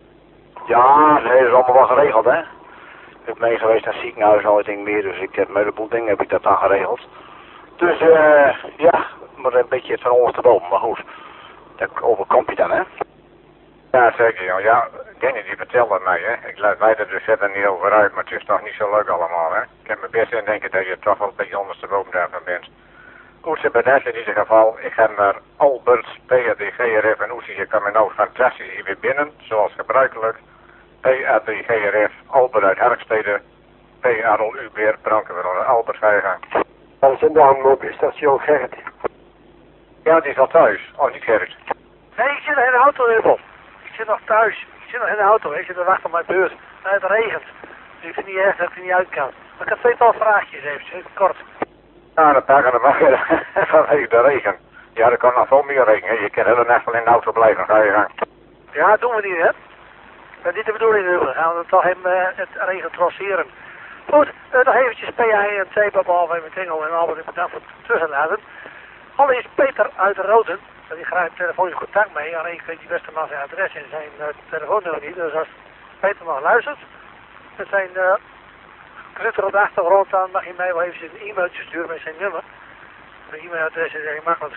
Ja, nee, dat is allemaal wel geregeld, hè. Ik ben mee geweest naar het ziekenhuis en al ding meer, dus ik heb met een heleboel dingen heb ik dat dan geregeld. Dus ja, maar een beetje van ons te boven, maar goed. Dat overkomt je dan, hè? Ja, zeker, joh. Ja, Danny die vertelde mij, hè. Ik laat mij er dus verder niet over uit, maar het is toch niet zo leuk allemaal, hè. Ik heb me best in denken dat je toch wel een beetje ondersteboven daarvan bent. Oetse, bedankt in ieder geval. Ik ga naar Albert, PRDGRF en Oetse, je kan me nou fantastisch hier weer binnen, zoals gebruikelijk. PA3GRF, Albert uit Harkstede, P-A-0-U-B-R, brandweer, Albert, ga je gang. Dat is een mobiele station Gerrit. Ja, die is al thuis. Oh, niet Gerrit. Nee, ik zit nog in de auto, Hugo. Ik zit nog thuis. Ik zit nog in de auto. Ik zit te wachten op mijn beurt. En het regent. Dus ik vind niet erg dat ik er niet uit kan. Maar ik heb tweetal vraagjes even, kort. Nou, dan pakken we maar vanwege de regen. Ja, er kan nog veel meer regenen. Je kan de hele nacht wel in de auto blijven. Ga je gang. Ja, dat doen we niet, hè? Dat is niet de bedoeling, we gaan het toch hem het regen trotseren. Goed, nog eventjes PA en T, behalve met Engel en Albert bedankt voor het tussenlaten. Allereerst Peter uit Roten. Die graag telefonisch contact mee. Alleen ik weet die beste man zijn adres en zijn telefoonnummer niet. Dus als Peter nog luistert, met zijn knutter op de achtergrond, dan mag je mij wel even een e-mailtje sturen met zijn nummer. Mijn e-mailadres is erg makkelijk,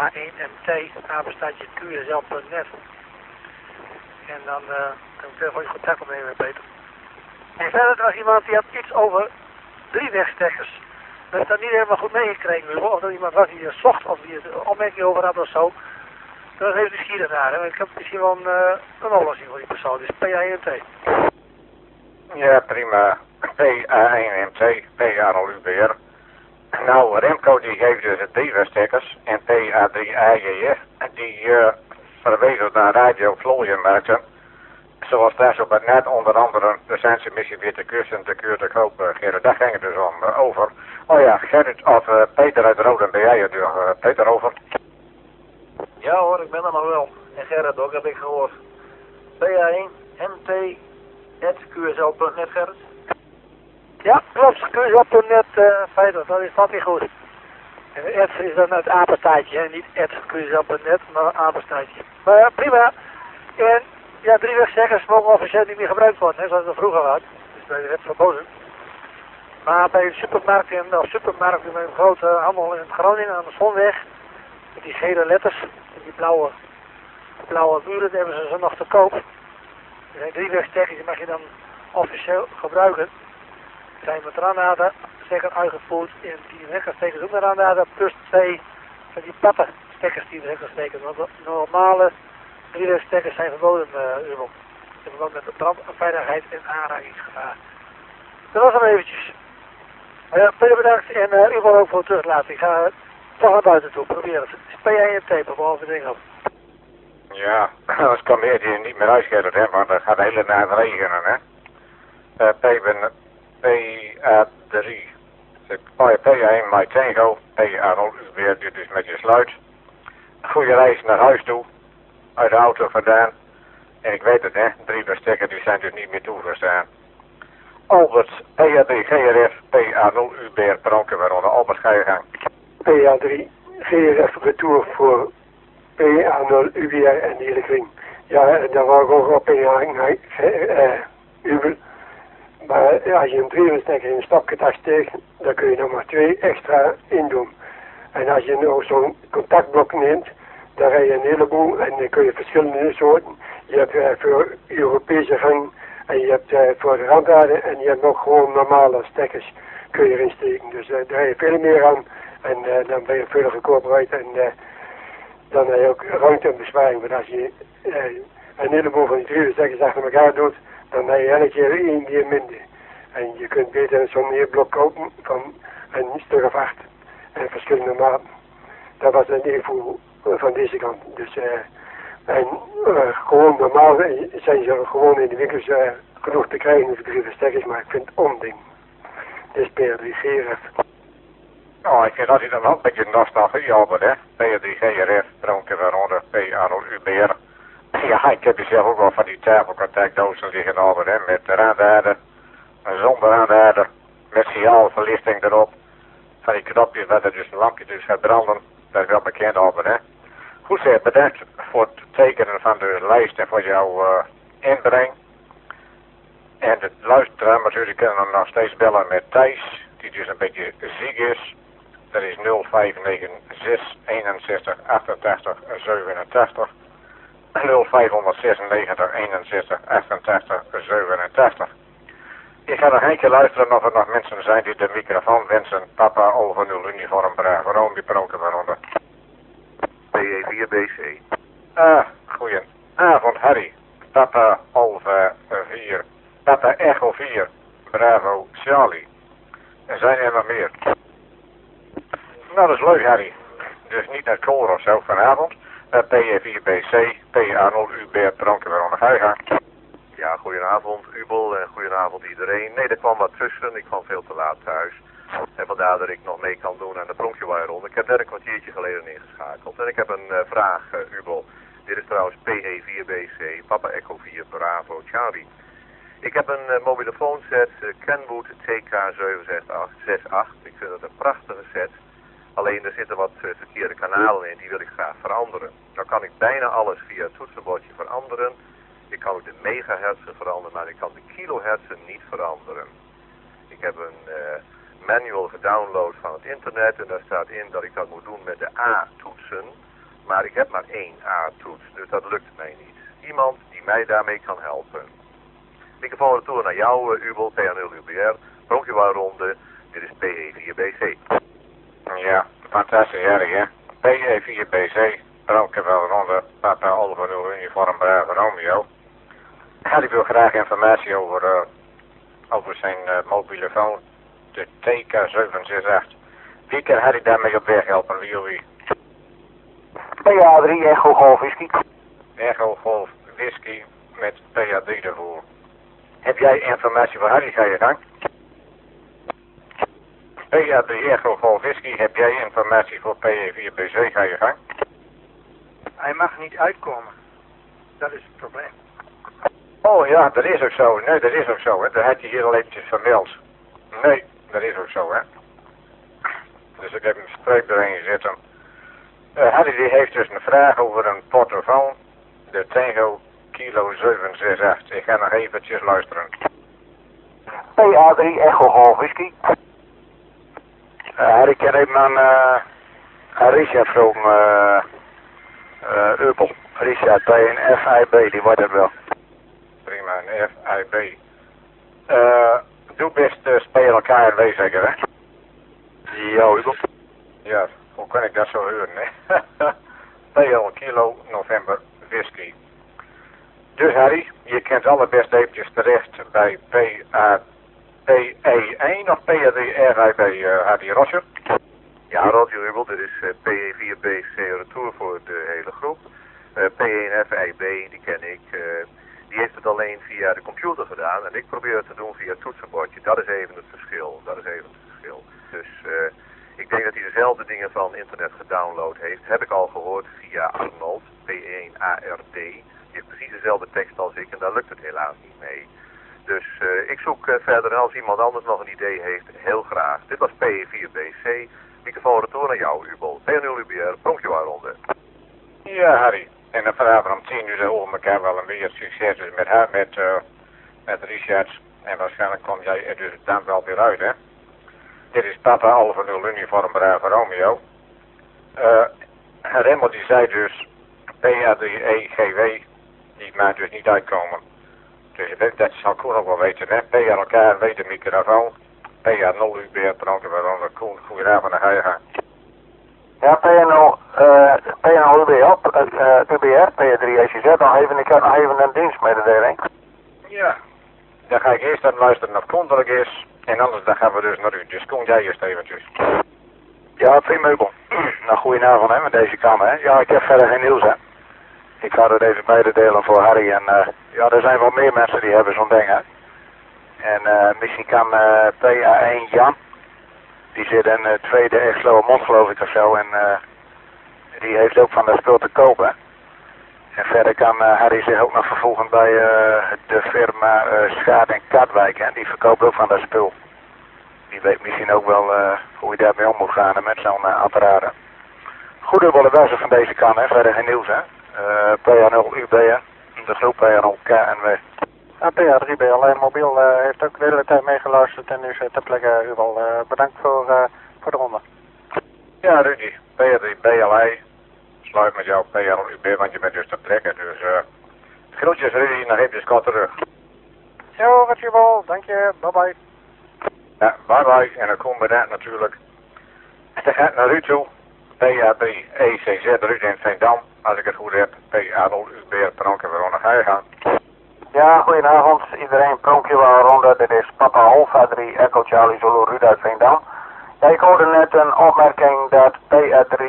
pa1mt@qsl.net. En dan kan ik telefonisch contact opnemen met Peter. En verder was iemand die had iets over driewegstekkers. We hebben dat niet helemaal goed meegekregen. Of er iemand was die zocht of die een opmerking over had of zo. Dat was even nieuwsgierig naar. Hè? Ik heb misschien wel een oplossing voor die persoon. Dus PA1MT. Ja, prima. PA1MT, PA0UBR. Nou, Remco die geeft dus de driewegstekkers en PA3AJF. Die verwezen naar Radio Vlooienmerken. Zoals daar op het net onder andere de sensie weer te kussen, te keur te kopen. Gerrit, daar ging het dus om over. Oh ja, Gerrit of Peter uit Roden, ben jij er dus? Peter, over. Ja hoor, ik ben er nog wel. En Gerrit ook, heb ik gehoord. PA1mt@qsl.net, Gerrit? Ja, klopt. QSL.net, Peter, dat is niet goed. En de is dan het apenstaartje, hè? Niet QSL.net, maar een apenstaartje. Maar prima. En ja, driewegstekkers mogen officieel niet meer gebruikt worden, hè, zoals het vroeger was. Dus bij de wet verboden. Maar bij de supermarkten, supermarkten met een grote handel in Groningen aan de Zonweg, met die gele letters, en die blauwe muren, daar hebben ze nog te koop. Er zijn driewegstekkers, die mag je dan officieel gebruiken. Die zijn met randhaden zeker uitgevoerd en die hekkenstekkers ook met randhaden, plus 2 van die pattenstekkers die erin steken. Want de normale driewegstekkers zijn verboden, Ubel. In verband met de brandveiligheid en aanrakingsgevaar. Dat was hem eventjes. Peter bedankt en Ubel ook voor het teruglaten. Ik ga toch naar buiten toe, probeer het. PA1MT, behalve de Engel. Ja, anders kan meer die niet meer uitscheren, hè, want dan gaat de hele nacht regenen, hè. PA3. PA1 My Tango, PA0 weer dus met je sluit. Goede reis naar huis toe, uit de auto vandaan. En ik weet het, hè, driewegstekkers die zijn dus niet meer toegestaan. Albert, PA3 GRF, PA0 UBR Pronken, waaronder Albert, ga je gang. PA3 GRF retour voor PA0 UBR en de hele kring. Ja, daar wou ik ook op inhaken, Ubel. Maar ja, als je een driewegstekker in een stapketast steekt, dan kun je nog maar 2 extra in doen. En als je nou zo'n contactblok neemt, dan rij je een heleboel en dan kun je verschillende soorten. Je hebt voor Europese gang en je hebt voor de randhaden en je hebt nog gewoon normale stekkers kun je erin steken. Dus daar rij je veel meer aan en dan ben je veel goedkoper uit en dan heb je ook ruimte en besparing. Want als je een heleboel van die driewegstekkers achter elkaar doet, dan heb je elke keer 1 keer minder. En je kunt beter zo'n neerblok kopen van een stuk of 8 en verschillende maten. Dat was een info van deze kant. Dus gewoon normaal zijn ze gewoon in de winkels genoeg te krijgen voor driewegstekkers, maar ik vind het onding. Dus PA3 GRF. Oh, ik vind dat hij dan wel een beetje nostalgie Albert, hè. PA3 GRF, Pronken, waaronder PA0 UBR. Ja, ik heb zelf ook wel van die tafelcontactdozen liggen Albert, hè, met randhaden, zonder randhaden, met signaalverlichting erop. Van die knopjes waar er dus een lampje dus gaat branden, dat is wel bekend Albert, hè. Goed zeg, bedankt voor het tekenen van de lijst en voor jouw inbreng. En de luisteraars jullie kunnen hem nog steeds bellen met Thijs, die dus een beetje ziek is. Dat is 0596 61 88 87. 0596 61 88 87. Ik ga nog een keer luisteren of er nog mensen zijn die de microfoon wensen. Papa over 0 uniform Bravo Romeo Pronken waaronder. PA4BC. Goedenavond Harry. Papa over 4. Papa Echo 4. Bravo Charlie. Er zijn er nog meer. Nou, dat is leuk Harry. Dus niet naar koor of zo vanavond. PA4BC, PA0 UBR Pronken waaronder. Ga je gang. Ja, goedenavond Ubel en goedenavond iedereen. Nee, er kwam wat tussen. Ik kwam veel te laat thuis. En vandaar dat ik nog mee kan doen aan de Pronkjewaaironde. Ik heb net een kwartiertje geleden ingeschakeld. En ik heb een vraag, Ubel. Dit is trouwens PE4BC, Papa Echo 4 Bravo Charlie. Ik heb een mobielefoonset Kenwood TK768. Ik vind het een prachtige set. Alleen er zitten wat verkeerde kanalen in, die wil ik graag veranderen. Nou kan ik bijna alles via het toetsenbordje veranderen. Ik kan ook de megahertzen veranderen, maar ik kan de kilohertzen niet veranderen. Ik heb een manual gedownload van het internet en daar staat in dat ik dat moet doen met de A-toetsen. Maar ik heb maar één A-toets, dus dat lukt mij niet. Iemand die mij daarmee kan helpen. Microfoon retour naar jou, Ubel, PA0UBR, Pronkjewaaironde, dit is PE4BC. Ja, fantastisch erg hè. PE4BC, Pronkjewaaironde, Papa Alfa 0 Uniform Bravo Romeo. Ik wil graag informatie over zijn mobiele phone, de TK768. Wie kan hij daarmee op weg helpen, wie of wie? PA3 Echo Golf Whisky. Echo Golf Whisky met PA3 ervoor. Heb jij informatie voor Harry? Ga je gang? PA3 Echo Golf Whisky, heb jij informatie voor PE4BC? Ga je gang? Hij mag niet uitkomen. Dat is het probleem. Oh ja, dat is ook zo. Nee, dat is ook zo, hè. Dat had hij hier al eventjes vermeld. Nee, dat is ook zo, hè. Dus ik heb een spreuk erin gezet. Harry die heeft dus een vraag over een portofoon. De Tango Kilo 768. Ik ga nog eventjes luisteren. PA3 Echo Golf Whisky. Harry, kan even aan Richard vragen, Uppel. Richard, bij een FIB, die wordt het wel. Prima, een FIB. Doe best spelen KRW zeker, hè? Ja, Uppel. Ja, hoe kan ik dat zo horen, hè? PL Kilo November Whisky. Dus Harry, je kent allerbest eventjes terecht bij PE1 of PE3RIB, Harry Roger? Ja, Roger Ubel, dit is PE4BC Retour voor de hele groep. P1FIB, die ken ik. Die heeft het alleen via de computer gedaan en ik probeer het te doen via het toetsenbordje. Dat is even het verschil. Dus ik denk dat hij dezelfde dingen van internet gedownload heeft. Heb ik al gehoord via Arnold, P1ARD. Die heeft precies dezelfde tekst als ik en daar lukt het helaas niet mee. Dus ik zoek verder en als iemand anders nog een idee heeft, heel graag. Dit was PE4BC. Microfoon retour naar jou, Ubel. PA0UBR, Pronkjewaaironde. Ja, Harry. En dan vanavond om 10 uur over elkaar wel een beetje succes dus met Richard. En waarschijnlijk kom jij er dus dan wel weer uit, hè. Dit is Papa Alfa 0 Uniform Bravo Romeo. Remmel die zei dus PA3EGW, die maakt dus niet uitkomen. Dus dat zal Koen ook wel weten, hè. PA elkaar weet de microfoon. PA0 UBR Pronkjewaaironde. Koen, goedenavond, naar je gaan. Ja, P0 UBR, P3 ECZ, ik heb nog even een dienstmededeling. Ja, dan ga ik eerst aan luisteren of Koen er is. En anders dan gaan we dus naar u. Dus Koen, jij eerst eventjes. Ja, prima Ubel. Nou, goedenavond hè, met deze kamer hè. Ja, ik heb verder geen nieuws hè. Ik ga dat even mededelen voor Harry en ja, er zijn wel meer mensen die hebben zo'n ding hè. En misschien kan PA1 Jan, die zit in tweede Exloermond geloof ik of zo en die heeft ook van dat spul te kopen. En verder kan Harry zich ook nog vervoegen bij de firma Schaad en Katwijk en die verkoopt ook van dat spul. Die weet misschien ook wel hoe je daarmee om moet gaan met zo'n apparaten. Goed Ubel, dat was het van deze kant hè, verder geen nieuws hè. PA0 UBR, de groep PA0 KNW. Ja, PA3B alleen mobiel heeft ook de hele tijd meegeluisterd en nu zit ter plekke Ubel. Bedankt voor de ronde. Ja Rudy, PA3BLI, sluit met jou PA0 UB, want je bent dus te trekken. Dus groetjes Rudy, nog even kort terug. Zo, wat je wel, dank je, bye bye. Ja, bye bye. En dan komen we daar natuurlijk. Dan gaat naar u toe. PA3 ECZ Ruud in Veendam. Als ik het goed heb. PA0 UB Pronkjewaaironde. Ga je gaan. Ja, goedenavond iedereen, Pronkjewaaironde. Dit is Papa Alfa 3 Echo Charlie Zulu Ruud uit Veendam. Ja, ik hoorde net een opmerking dat PA3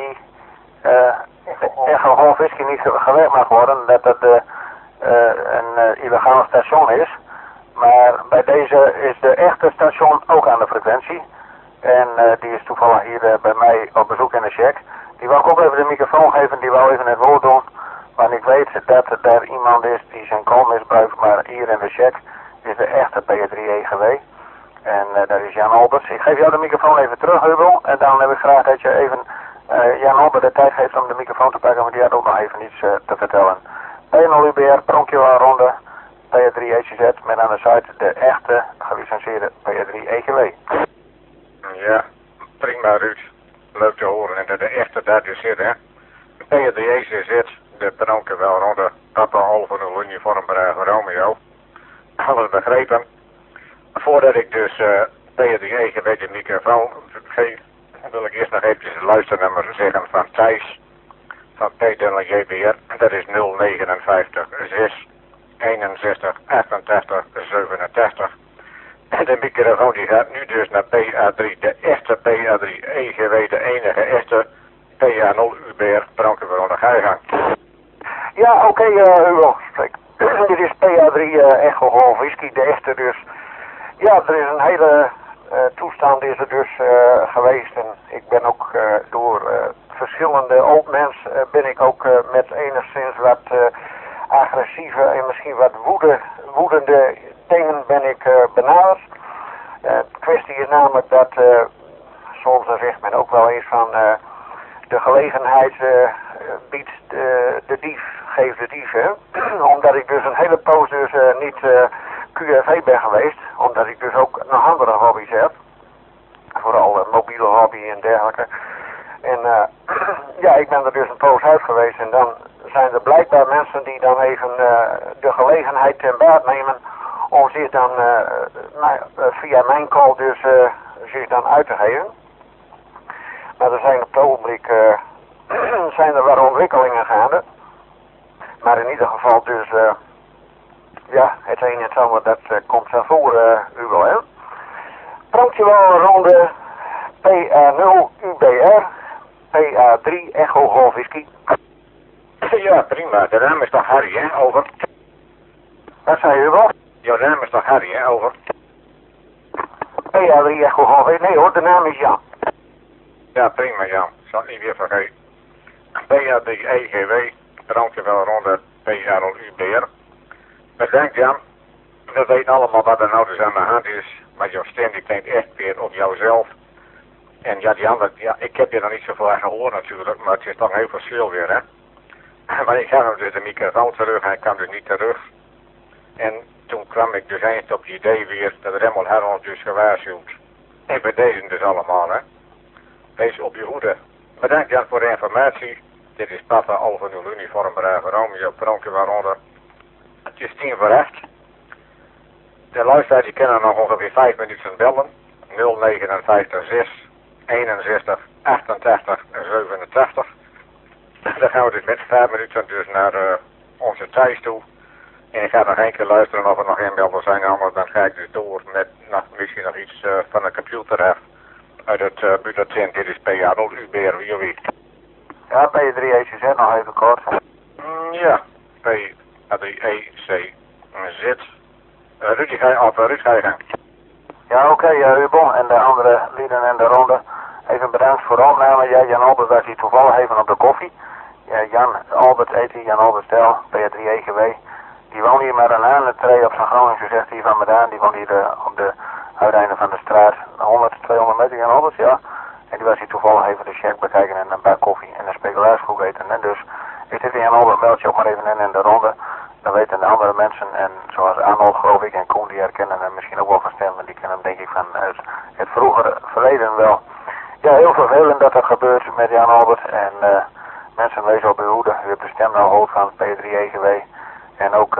Echo Golf Whisky niet gewerkt mag worden. Dat het een illegaal station is. Maar bij deze is de echte station ook aan de frequentie. En die is toevallig hier bij mij op bezoek in de shack. Die wou ik ook even de microfoon geven, die wou even het woord doen. Want ik weet dat er daar iemand is die zijn kool misbruikt, maar hier in de shack is de echte P3EGW. En dat is Jan Alberts. Ik geef jou de microfoon even terug, Hugo. En dan heb ik graag dat je even Jan Albert de tijd geeft om de microfoon te pakken, want die had ook nog even iets te vertellen. P0 UBR, pronkje ronde, P3EGZ, met aan de site de echte gelicenseerde P3EGW. Ja, prima Ruud. Leuk te horen. En de echte dat is zit, hè. De P3EGZ, de pronken wel ronde, Papa Alpha 0 uniform Bravo Romeo. Alles begrepen. Voordat ik dus P3EGW de microfoon geef, wil ik eerst nog eventjes het luisternummer zeggen van Thijs van P-JBR. Dat is 059 6 61 88 87. En de microfoon die gaat nu dus naar PA3, de echte PA3-EGW, de enige echte PA0 UBR, Pronkenveronder. Ga je gang. Ja, oké, Hugo. Dit is PA3 Echo Golf Whisky, de echte dus. Ja, er is een hele toestand is er dus geweest. En ik ben ook door verschillende oudmens ben ik ook met enigszins wat agressieve en misschien wat woedende dingen ben ik benaderd. De kwestie is namelijk dat, zoals dan zegt men ook wel eens van, de gelegenheid biedt de dief, geeft de dief. Hè? Omdat ik dus een hele poos dus niet QRV ben geweest, omdat ik dus ook nog andere hobby's heb. Vooral mobiele hobby en dergelijke. En ja, ik ben er dus een poos uit geweest en dan zijn er blijkbaar mensen die dan even de gelegenheid ten baat nemen om zich dan via mijn call dus zich dan uit te geven. Maar er zijn op het ogenblik zijn er wel ontwikkelingen gaande. Maar in ieder geval dus ja, het een en het ander dat komt zo voor Hugo, hè. Prankje wel ronde PA0 UBR PA3 Echo Golf Whisky. Ja, prima. De naam is toch Harry, hè? Over. Wat zei u wel? Jouw naam is toch Harry, hè? Over. PA3 Echo Golf Whisky. Nee hoor, de naam is Jan. Ja, prima Jan. Zal ik niet weer vergeten. PA3EGW, prankje wel ronde PA0 UBR. Bedankt Jan. We weten allemaal wat er nou dus aan de hand is. Maar jouw stem die klinkt echt weer op jouzelf. En ja, die andere, ja, ik heb je nog niet zoveel aan gehoord natuurlijk, maar het is toch een heel verschil weer, hè. Maar ik gaf hem dus de microfoon terug en hij kwam dus niet terug. En toen kwam ik dus eens op het idee weer dat Remmel had ons dus gewaarschuwd. En bij deze dus allemaal, hè. Wees op je hoede. Bedankt Jan voor de informatie. Dit is Papa Alpha 0 uniform Bravo Romeo, pronkje waaronder. Het is 7:50. De luisteraars die kunnen nog ongeveer 5 minuten bellen. 059 6 61 88 87. Dan gaan we dus met 5 minuten dus naar onze Thijs toe. En ik ga nog één keer luisteren of er nog inbelders zijn, anders dan ga ik dus door met misschien nog iets van de computer af. Uit het bulletin, dit is PA0 UBR, wie of wie? Ja, P3EGZ nog even kort. Ja, P3EGZ. Ruud, ga je gang. Ja, oké, Hugo en de andere lieden en de ronde. Even bedankt voor de opname. Ja, Jan Albert was hier toevallig even op de koffie. Ja, Jan Albert eet hier, Jan Albert Stel, P3EGW. Die woont hier maar een aan de tree op zijn Groningse, zegt hij van Medaan. Die woont hier op de uiteinde van de straat. 100, 200 meter, Jan Albert, ja. En die was hier toevallig even de shack bekijken en een bak koffie en een speculaaskoek eten. En dus ik zit in Jan Albert, meld je ook maar even in de ronde. Dan weten de andere mensen, en zoals Arnold geloof ik en Koen, die herkennen hem misschien ook wel van stemmen. Die kennen hem denk ik van het vroegere verleden wel. Ja, heel vervelend dat dat gebeurt met Jan Albert. En mensen, wees op uw hoede. U hebt de stem nou gehoord van P3EGW. En ook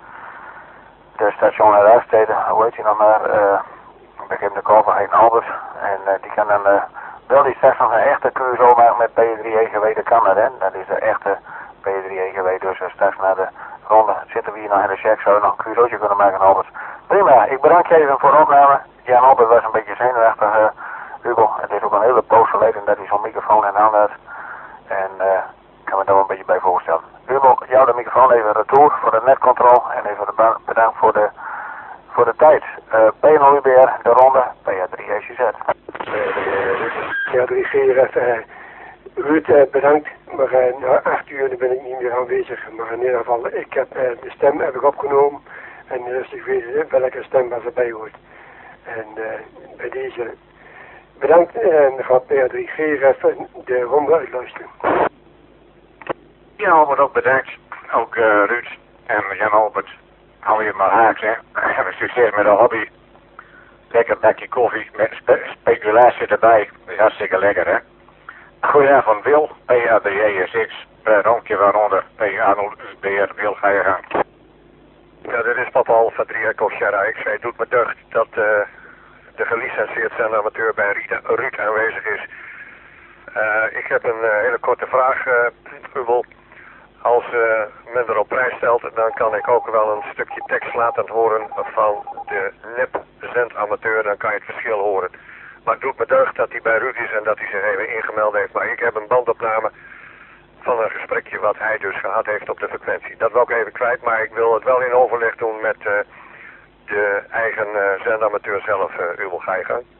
de station uit Uitsteden, hoe heet hij nog maar? Ik heb de call van heet Albert. En die kan dan wel die straks nog een echte QSO maken met P3EGW. Dat kan dat, hè. Dat is de echte P3EGW. Dus straks naar de ronde zitten we hier nog in de shack. Zou je nog een QSO'tje kunnen maken, Albert? Prima, ik bedank je even voor de opname. Jan Albert was een beetje zenuwachtig, Hugo. Het is ook een hele poos geleden dat hij zo'n microfoon in handen had. En ik kan me daar wel een beetje bij voorstellen. Hugo, jou de microfoon even retour voor de netcontrole. En even bedankt voor de tijd. P0 UBR, de ronde, PA3EGZ. Ja, de GRF, Ruud, bedankt. Maar na 8 uur ben ik niet meer aanwezig. Maar in ieder geval, ik heb de stem heb ik opgenomen. En dus ik weet welke stem was erbij hoort. En bij deze bedankt en gaat P3 GRF de ronde uitluisteren. Ja, Albert ook bedankt. Ook Ruud en Jan Albert. Hou je maar haaks, hè. En succes met de hobby. Lekker bakje koffie met speculatie erbij. Dat is hartstikke lekker, hè. Goedenavond, Wil. PADJSX. Rondje waaronder P0UBR. Wil, ga je gang. Ja, dit is Papa Alpha 3 Echo Sierra X. Het doet me deugd dat de gelicenseerd zendamateur bij Ruud aanwezig is. Ik heb een hele korte vraag, Ubel. Als men erop prijs stelt, dan kan ik ook wel een stukje tekst laten horen van de nep-zendamateur. Dan kan je het verschil horen. Maar het doet me deugd dat hij bij Ruud is en dat hij zich even ingemeld heeft. Maar ik heb een bandopname van een gesprekje wat hij dus gehad heeft op de frequentie. Dat wil ik even kwijt, maar ik wil het wel in overleg doen met de eigen zendamateur zelf. Ubel, ga je gang.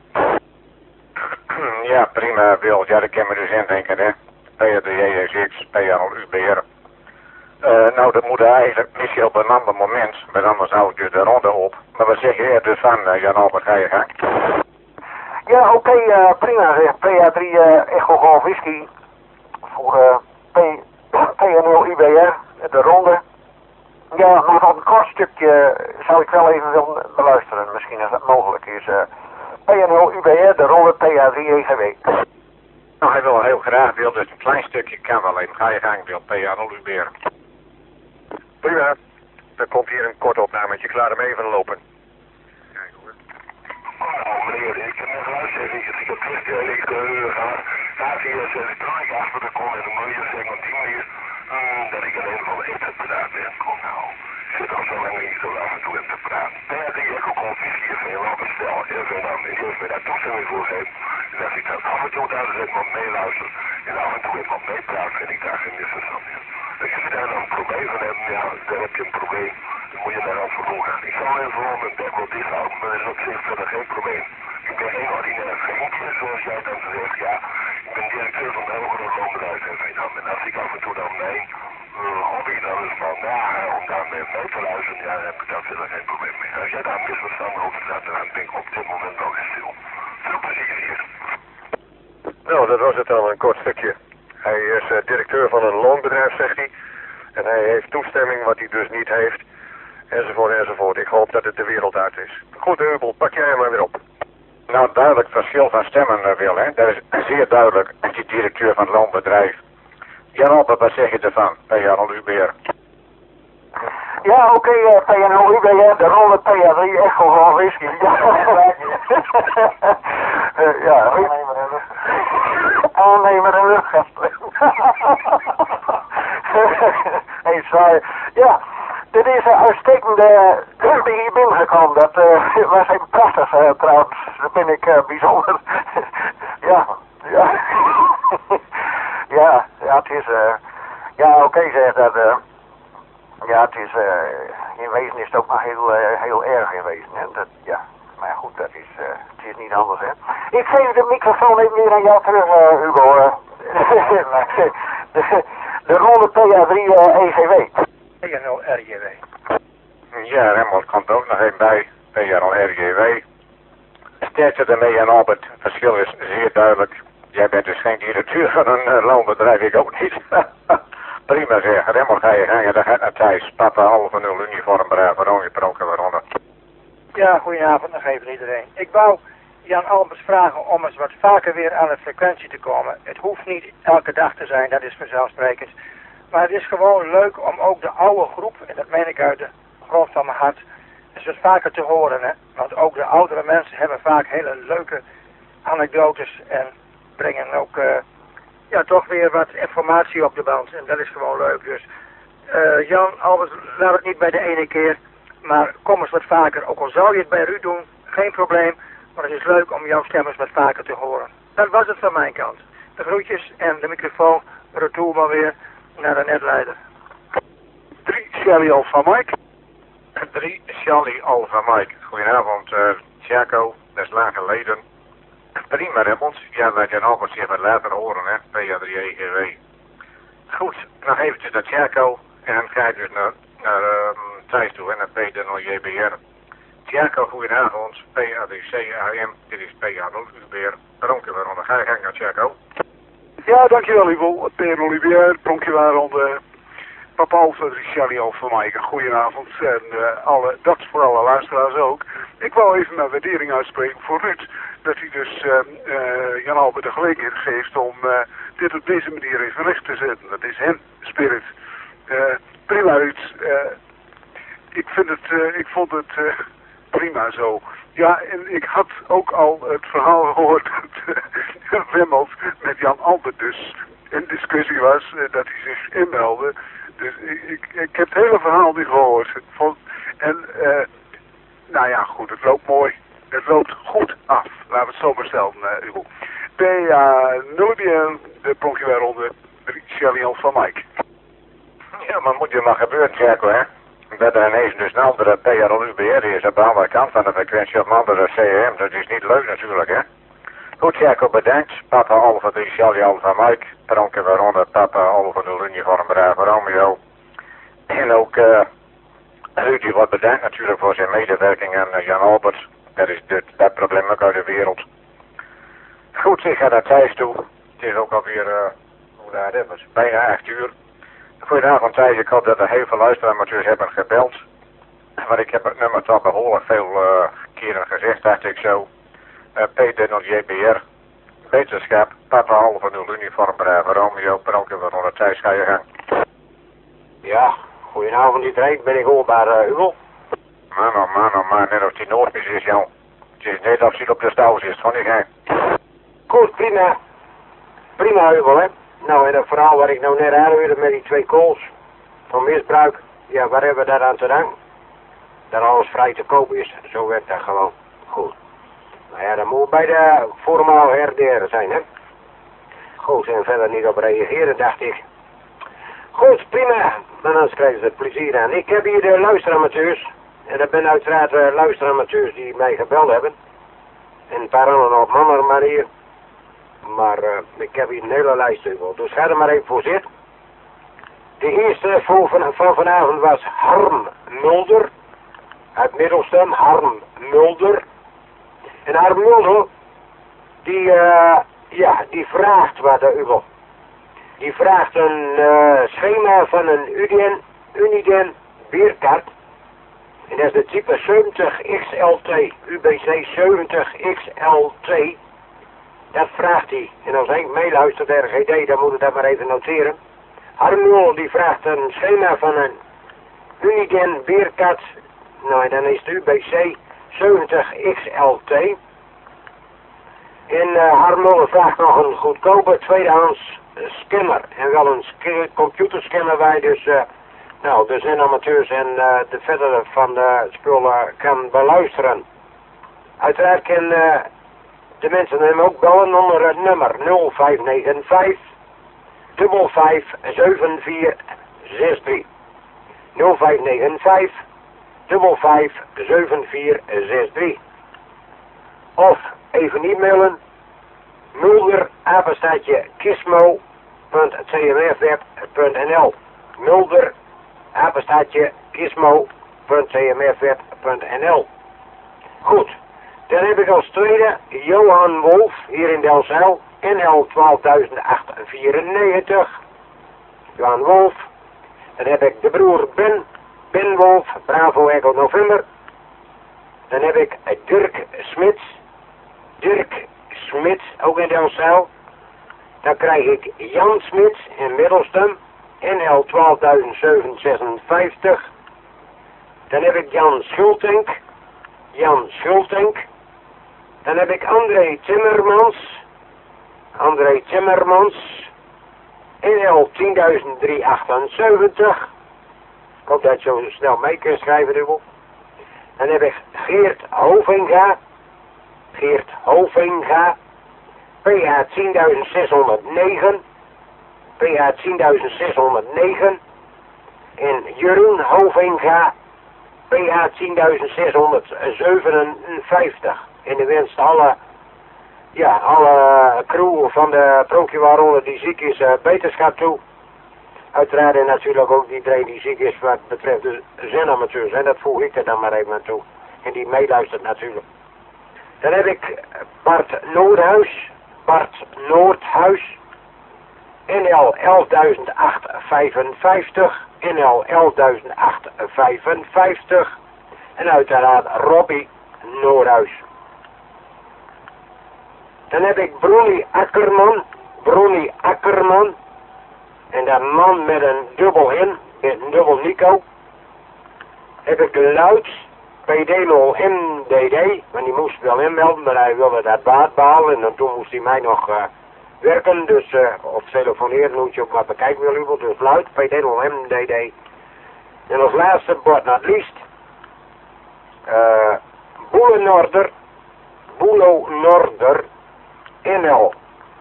Ja, prima, Wil. Ja, dat kan me dus indenken, hè. PADJSX, P0UBR. Nou, dat moet eigenlijk misschien op een ander moment, maar anders hou ik dus de ronde op. Maar wat zeg je er dus van, Jan Albert, ga je gang? Ja, oké, prima zeg. PA3 Echo Golf Whisky voor PNL-UBR, de ronde. Ja, maar nog een kort stukje zou ik wel even willen beluisteren, misschien als dat mogelijk is. PNL-UBR, de ronde PA3 EGW. Nou, hij wil heel graag, Wil, dus een klein stukje kan wel even. Ga je gang, Wil, PNL-UBR. Prima. Dan komt hier een kort opnametje. Klaar hem even lopen. Kijk hoor. Oh meneer, ik heb net geluisterd. Ik heb terug gehad. Daar zie je een straatje achter de kom en dan moet je zeggen op die manier dat ik alleen van de eten heb gedaan ben. Kom nou. Ik zit al zo lang niet zo af en toe heb te praten. Daar die ik ook al visie veel op het stel. En zo dan. En als mij daar toestemming voor geeft. En als ik dan af en toe daar dus wat meeluister. En af en toe wat meepraat, vind ik daar geen misverstand meer. Als je daar dan een probleem van hebt, ja, dan heb je een probleem. Dan moet je naar dan vervolgen. Ik zal even voor mijn bek wel dicht houden, maar dat is op zich verder geen probleem. Ik ben geen ordinaire vriendje, zoals jij dan zegt. Ja, ik ben directeur van de hogere loonbedrijf en Vietnam. En als ik af en toe dan mijn hobby dan is van, om daar mee te luisteren, ja, dan heb ik daar verder geen probleem mee. Als jij daar misverstand over staat, dan ben ik op dit moment al eens stil. Veel plezier hier. Nou, dat was het dan, een kort stukje. Hij is directeur van een loonbedrijf, zegt hij. En hij heeft toestemming, wat hij dus niet heeft. Enzovoort, enzovoort. Ik hoop dat het de wereld uit is. Goed, Ubel, pak jij hem maar weer op. Nou, duidelijk verschil van stemmen, Wil, hè. Dat is zeer duidelijk. Die directeur van het loonbedrijf. Jan Albert, wat zeg je ervan, PNL-UBR? Ja, oké, PNL-UBR, de ronde PA3 Echo Golf Whisky. Ja, aannemer en luchtgast. Hey, sorry. Ja, dit is een uitstekende die hier binnengekomen. Dat was even prachtig trouwens. Dat ben ik bijzonder. Ja. Ja, het is ja, oké, zeg dat. Ja, het is in wezen is het ook maar heel erg in wezen. Hè? Dat, ja, maar goed, dat is, het is niet anders, hè. Ik geef de microfoon even weer aan jou terug, Hugo. De ronde PA3 EGW. PNL-RJW. Ja, Remmel komt ook nog even bij. PNL-RJW. Sterkte ermee, Jan Albert. Het verschil is zeer duidelijk. Jij bent dus geen directeur van een loonbedrijf, ik ook niet. Prima zeg, Remmel ga je gangen, daar gaat naar Thijs. Papa, halve nul, uniform, braaf, rondje, proken, waaronder. Ja, goedenavond nog even iedereen. Ik wou Jan Albers vragen om eens wat vaker weer aan de frequentie te komen. Het hoeft niet elke dag te zijn, dat is vanzelfsprekend. Maar het is gewoon leuk om ook de oude groep, en dat meen ik uit de grond van mijn hart, eens wat vaker te horen. Hè? Want ook de oudere mensen hebben vaak hele leuke anekdotes en brengen ook ja, toch weer wat informatie op de band. En dat is gewoon leuk. Dus Jan Albers, laat het niet bij de ene keer, maar kom eens wat vaker. Ook al zou je het bij Ruud doen, geen probleem. Maar het is leuk om jouw stem eens wat vaker te horen. Dat was het van mijn kant. De groetjes en de microfoon retour maar weer naar de netleider. 3 Charlie Alpha Mike. 3 Charlie Alpha Mike. Goedenavond, Tjaco. Dat is lang geleden. prima Raymond. Ja, wij gaan Albert zich wat later horen, hè. PA3EGW. Goed, nog eventjes naar Tjerko. En dan ga je dus naar Thijs toe, hè, naar P0JBR. Tjerko, goedenavond. PA3CAM. Dit is PA0UBR. Pronken we onder. Ga je gang naar Tjerko. Ja, dankjewel Hugo. PA0UBR. Pronken we onder. Papa Alfa, Charlie Alfa Mike, goedenavond en dat voor alle luisteraars ook. Ik wou even mijn waardering uitspreken voor Ruud, dat hij dus Jan Albert de gelegenheid geeft om dit op deze manier even recht te zetten. Dat is hem, spirit. Prima Ruud, ik vond het prima zo. Ja, en ik had ook al het verhaal gehoord dat Wemmels met Jan Albert dus in discussie was, dat hij zich inmeldde. Dus ik heb het hele verhaal niet gehoord. En, nou ja, goed, het loopt mooi. Het loopt goed af. Laten we het zo maar stellen, Hugo. PA0BL, de pronkje waaronder, Charlie van Mike. Ja, maar moet je maar gebeuren, Tjerko, hè? Dat er ineens dus een andere PA0UBR is op de andere kant van de frequentie op een andere CM. Dat is niet leuk natuurlijk, hè? Goed, Tjerko, bedankt. Papa Alfa 3, Charlie Alfa Mike. Pronken waaronder Papa Alfa 0 Uniform Bravo Romeo. En ook Rudy wordt bedankt natuurlijk voor zijn medewerking aan Jan Albert. Dat is dat probleem ook uit de wereld. Goed, ik ga naar Thijs toe. Het is ook alweer, hoe laat is het? Bijna 8 uur. Goedenavond Thijs, ik hoop dat er heel veel luisteraars hebben gebeld. Want ik heb het nummer toch behoorlijk veel keren gezegd, dacht ik zo. P0JBR, wetenschap, Papa Alfa 0 Uniform Bravo Romeo, Pronken waaronder Thijs, ga je gang. Ja, goedenavond iedereen, ben ik hoorbaar Hugo? Man, net als die Noordjes is, Jan. Het is net of hij op de stouw zit, van die gang. Goed, prima. Prima Hugo, hè. Nou, en dat verhaal waar ik nou net aanhoorde met die 2 calls van misbruik, ja, waar hebben we daar aan te danken? Dat alles vrij te koop is, zo werkt dat gewoon. Goed. Nou ja, dan moeten we bij de formaal herderen zijn, hè. Goed, en verder niet op reageren, dacht ik. Goed, prima. Maar dan krijgen ze het plezier aan. Ik heb hier de luisteramateurs. En dat zijn uiteraard luisteramateurs die mij gebeld hebben. En een paar anderen op een andere manier. Maar ik heb hier een hele lijst over. Dus ga er maar even voor zitten. De eerste van vanavond was Harm Mulder. Uit Middelstum, Harm Mulder. En Harm Mulder, die vraagt wat Hugo. Die vraagt een schema van een Uniden beerkaart. En dat is de type 70XLT, UBC 70XLT. Dat vraagt hij. En als ik meeluistert RGD, dan moet ik dat maar even noteren. Harmul die vraagt een schema van een Uniden beerkaart. Nou, en dan is het UBC 70XLT. En Harmul vraagt nog een goedkope tweedehands scanner. En wel een computerscanner waar je dus, de zinamateurs en de verdere van de spullen kan beluisteren. Uiteraard kan de mensen hem ook bellen onder het nummer 0595 55 7463. 0595 55 7463. Of even e-mailen. Mulder, apenstaartje, kismo.tmfweb.nl. Mulder, apenstaartje, kismo.tmfweb.nl. Goed, dan heb ik als tweede Johan Wolf, hier in Delfzijl, NL 12894. Johan Wolf. Dan heb ik de broer Ben Wolf, Bravo Echo November. Dan heb ik Dirk Smits, ook in Delfzijl. Dan krijg ik Jan Smits in Middelstum, NL 12756. Dan heb ik Jan Schultenk. Dan heb ik André Timmermans, NL 10378. Ik hoop dat je zo snel mee kunt schrijven, Hugo. Dan heb ik Geert Hovinga, PH 10609, PH 10609. En Jeroen Hovinga, PH 10657. En die wenst alle ja, alle crew van de Pronkjewaarronde die ziek is, beterschap toe. Uiteraard en natuurlijk ook iedereen die ziek is wat betreft de zinamateurs. En dat voeg ik er dan maar even aan toe. En die meeluistert natuurlijk. Dan heb ik Bart Noordhuis. Bart Noordhuis. NL 11.855. NL 11.855. En uiteraard Robbie Noordhuis. Dan heb ik Bruni Akkerman. Bruni Akkerman. En dat man met een dubbel N, met een dubbel Nico. Heb ik Luid, PD0 MDD, want die moest wel inmelden, maar hij wilde dat baat behalen. En toen moest hij mij nog werken, dus, of telefoneren, moet je ook maar bekijken wil u. Dus Luid, PD0 MDD. En als laatste, but not least, Boelo Norder, NL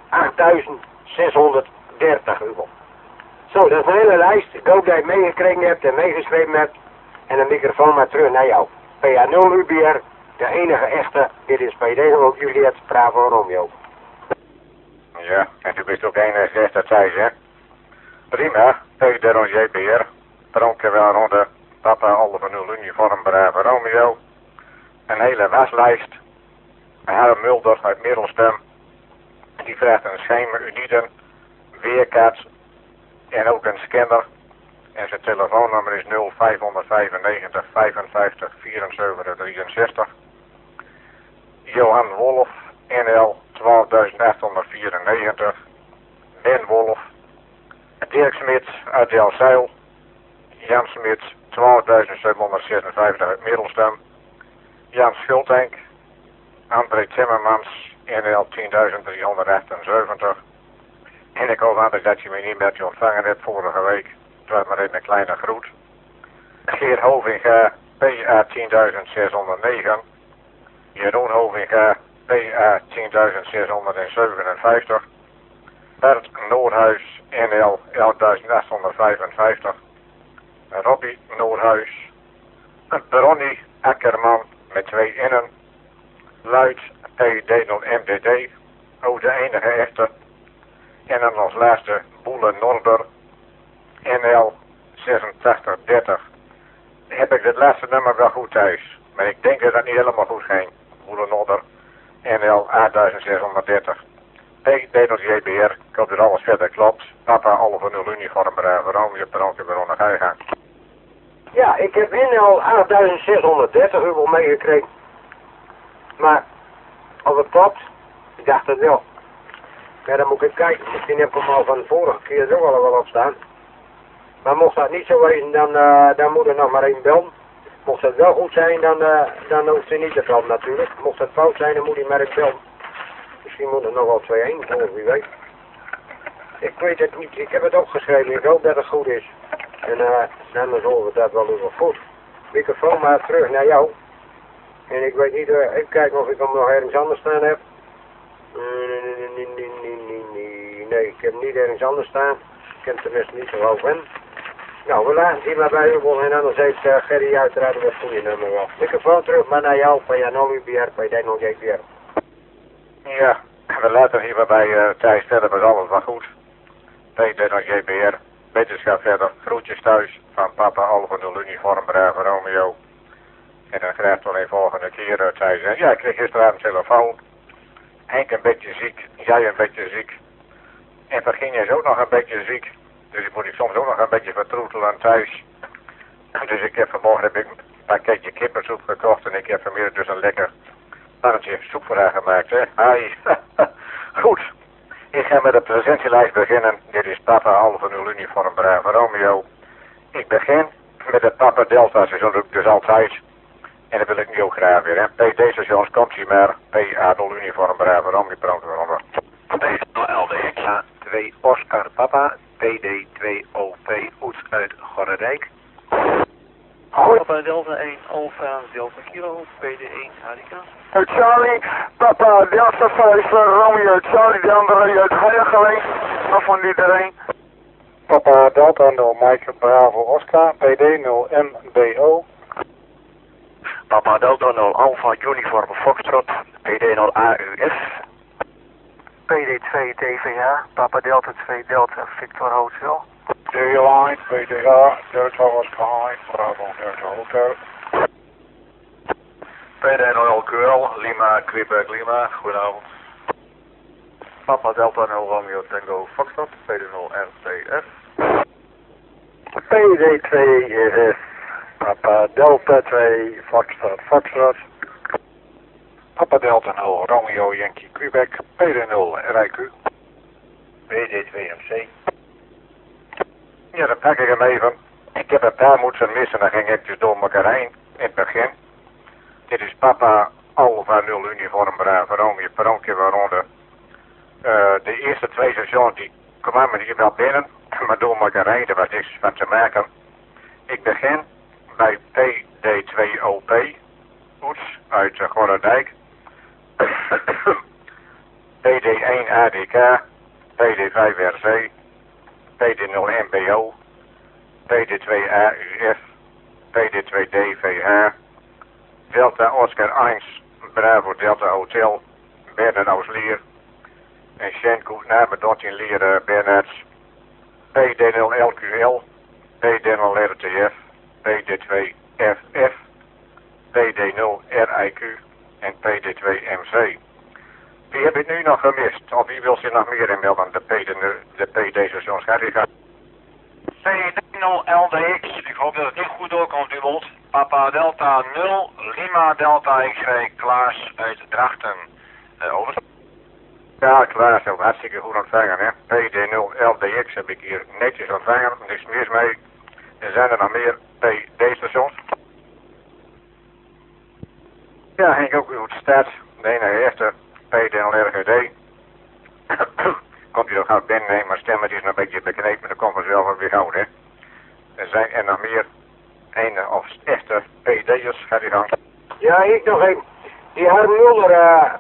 8630 euro. Zo, dat is een hele lijst. Ik hoop dat je het meegekregen hebt en meegeschreven hebt. En een microfoon maar terug naar jou. PA0 UBR, de enige echte. Dit is PD ook Juliet, Bravo Romeo. Ja, en u bent ook enige echte Thijs, hè? Prima, Peter JBR. Pronken wel ronde. Papa Oliver 0 uniform, Bravo Romeo. Een hele waslijst. Harm Mulder uit Middelstum. Die vraagt een schema Uniden, weerkaart en ook een scanner. En zijn telefoonnummer is 0595 55 74 63. Johan Wolf, NL 12894. Ben Wolf. Dirk Smit uit Delzeil. Jan Smit 12756 uit Middelstum. Jan Schultenk. André Timmermans, NL 10378. En ik hoop aan dat je mijn e-mailtje ontvangen hebt vorige week. Het was maar even een kleine groet. Geert Hovinga, PA 10609. Jeroen Hovinga, PA 10657. Bert Noordhuis, NL 11855. Robbie Noordhuis. Bronnie Akkerman met 2 N'en. Luid PD0MDD. Ook de enige echte. En dan als laatste Boele Norder. NL 8630. Heb ik het laatste nummer wel goed thuis. Maar ik denk dat het niet helemaal goed ging. Boele Norder. NL 8630. PD0JBR. Ik hoop dat alles verder klopt. Papa Oliver 0 uniform Bravo Romeo Pronken Baron Geiga. Ja, ik heb NL 8630 euro meegekregen. Maar of het klopt, ik dacht het wel. Ja, dan moet ik kijken. Misschien heb ik hem al van de vorige keer zo wel op staan. Maar mocht dat niet zo wezen, dan moet er nog maar één bellen. Mocht dat wel goed zijn, dan hoeft hij niet te bellen natuurlijk. Mocht dat fout zijn, dan moet hij maar eens bellen. Misschien moet er nog wel 2-1, wie weet. Ik weet het niet. Ik heb het opgeschreven. Ik hoop dat het goed is. En dan zorgen we dat wel even goed. Microfoon maar terug naar jou. En ik weet niet, even kijken of ik hem nog ergens anders staan heb. Nee, ik heb hem niet ergens anders staan. Ik heb tenminste niet zo hoog in. Nou, we laten die maar bij u en anders heeft Gerry uiteraard een goede nummer wel. Microfoon terug maar naar jou, PA0 UBR, PD0 JBR. Ja, we laten hier maar bij Thijs verder met alles maar goed. PD0 JBR, wetenschap verder, groetjes thuis van papa Oliver 0 uniform Bravo Romeo. En dan graag tot een volgende keer Thijs. En ja, ik kreeg gisteravond een telefoon. Henk een beetje ziek, jij een beetje ziek. En Virginia is ook nog een beetje ziek. Dus ik moet soms ook nog een beetje vertroetelen aan thuis. Dus ik heb vanmorgen een pakketje kippensoep gekocht. En ik heb vanmiddag dus een lekker pannetje soep voor haar gemaakt. Hè? Hi. Goed. Ik ga met de presentielijst beginnen. Dit is Papa Oliver 0 uniform Bravo Romeo. Ik begin met de Papa Delta seizoen, doe ik dus altijd. En dat wil ik nu ook graag weer. Hè? PD-stations komt hij maar. PA0 uniform Bravo Romeo Pronken Ronde. LDX 2 Oscar Papa, PD 2 OP Oets uit Gorredijk. Papa Delta 1 Alpha Delta Kilo, PD1 HDK. Charlie, Papa Delta 5 Romeo, Charlie de andere uit Heiligeweg, nog van iedereen. Papa Delta 0 Mike Bravo Oscar, PD 0 MBO. Papa Delta 0 Alpha Uniform Foxtrot, PD 0 AUF. PD2 DVH, Papa Delta 2 Delta Victor Hotel. D-Line, PDH, Delta Oscar, Bravo Delta Hotel. PD0LQL, Lima, Quebec, Lima, goedenavond. Papa Delta 0 Romeo Tango Foxtrot, PD0RTF. PD2 Papa Delta 2 Foxtrot Foxtrot. Papa Delta 0 Romeo Yankee Quebec, PD0 RIQ. PD2MC. Ja, dan pak ik hem even. Ik heb een paar moeten missen, dan ging ik dus door elkaar heen in het begin. Dit is Papa Alpha 0 Uniform Bravo Romeo Peronke, waaronder de eerste twee stations die kwamen hier wel binnen, maar door elkaar heen, er was niks van te maken. Ik begin bij PD2OP, Oets uit Gorredijk, PD1ADK, PD5RC, PD0MBO, PD2AUF, PD2DVH, Delta Oscar 1, Bravo Delta Hotel, Bernard Auslier, en Schenkoet Nabedot in Lier Bernards, PD0LQL, PD0RTF, PD2FF, PD0RIQ en PD2MC. Wie heb ik nu nog gemist? Of wie wil zich nog meer inmelden? De PD-stations gaat die gaan. PD0LDX, ik hoop dat het niet goed doorkomt, Dubolt. Papa Delta 0, Lima Delta X-ray, Klaas uit Drachten. Over. Ja, Klaas, ook hartstikke goed ontvangen, hè. PD0LDX heb ik hier netjes ontvangen, niks mis mee. Er zijn er nog meer PD-stations. Ja, Henk ook goed staat. De enige echte PD0RGD. Komt hij nog gauw binnen, nee, maar stemmen is nog een beetje beknepen, dan komt vanzelf weer gauw, hè. Er zijn er nog meer ene of echte PD'ers, gaat die gang. Ja, ik nog even. Die Harm Mulder,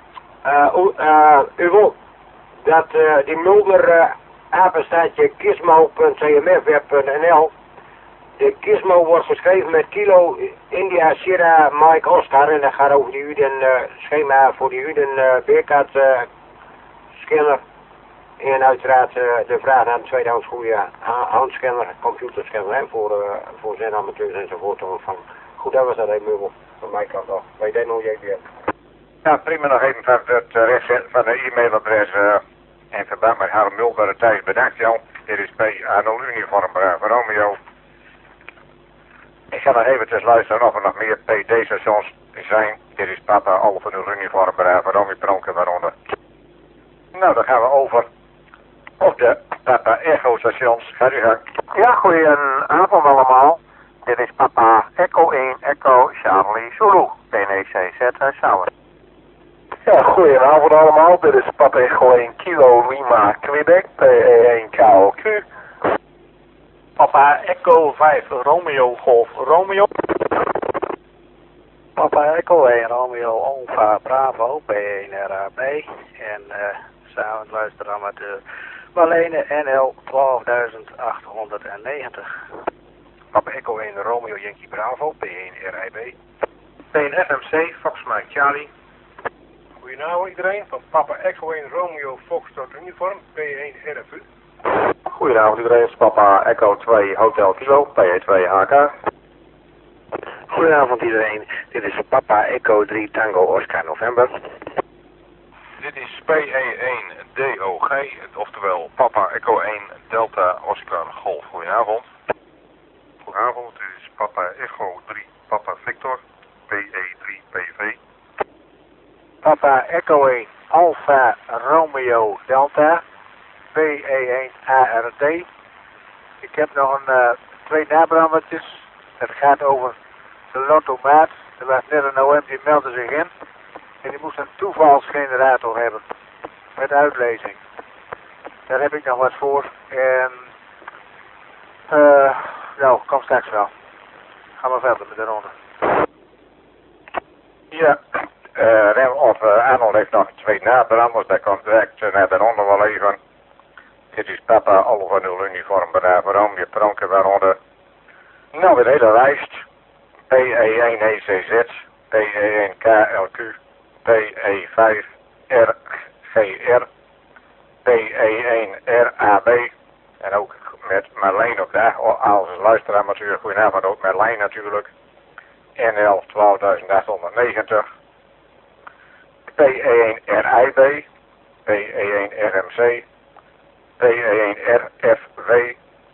u wil dat die Mulder apenstaatje gizmo.cmfweb.nl. De gizmo wordt geschreven met kilo India Sierra Mike Oscar en dat gaat over die Uden schema voor die Uden beerkaart scanner. En uiteraard de vraag naar de tweedehands goede handscanner, computerscanner hè, voor zijn amateurs enzovoort te ontvangen. Goed, dat was dat even meubel van mijn kant af. Wij deden nog JBF. Ja, prima nog even van het rechtzetten van de e-mailadres in verband met Harm Mulder. Thijs, bedankt jou. Dit is P0 Uniform Bravo Romeo. Ik ga nog even luisteren of er nog meer PD-stations zijn. Dit is Papa Alpha 0 Uniform Bravo Romeo Pronken waaronder. Nou, dan gaan we over op de Papa Echo stations. Gaat u gang. Ja, goedenavond allemaal. Dit is Papa Echo 1 Echo Charlie Zulu, PNCZ Sauer. Ja, goedenavond allemaal. Dit is Papa Echo 1 Kilo Lima Quebec, PE1 KLQ. Papa Echo 5 Romeo Golf Romeo. Papa Echo 1 Romeo Alpha Bravo P1 RAB. En samen luisteren met de Marlene NL 12890. Papa Echo 1 Romeo Yankee Bravo P1 RIB. P1 FMC, Fox Mike Charlie. Goedenavond iedereen, van Papa Echo 1 Romeo Foxtrot Uniform P1 RFU. Goedenavond iedereen, Papa Echo 2 Hotel Kilo, PE2 HK. Goedenavond iedereen, dit is Papa Echo 3 Tango Oscar November. Dit is PE1 DOG, oftewel Papa Echo 1 Delta Oscar Golf. Goedenavond. Goedenavond, dit is Papa Echo 3 Papa Victor PE3 PV. Papa Echo 1 Alpha Romeo Delta PE1 ARD. Ik heb nog twee nabrandertjes. Het gaat over de Lottomaat. Er was net een OM die meldde zich in. En die moest een toevalsgenerator hebben. Met uitlezing. Daar heb ik nog wat voor. En nou, kom straks wel. Gaan we verder met de ronde. Ja, Arnold heeft nog twee nabranders. Dat komt direct naar de ronde wel even. Dit is Papa Alpha 0 Uniform Bravo Romeo Pronken waaronder. Nou, de hele lijst. PE1 ECZ, PE1 KLQ, PE5 RGR, PE1RAB. En ook met Marleen op de als luisteraar natuurlijk. Goedenavond ook Marleen natuurlijk. NL 12890. PE1RIB. PE1RMC. PE1RFV.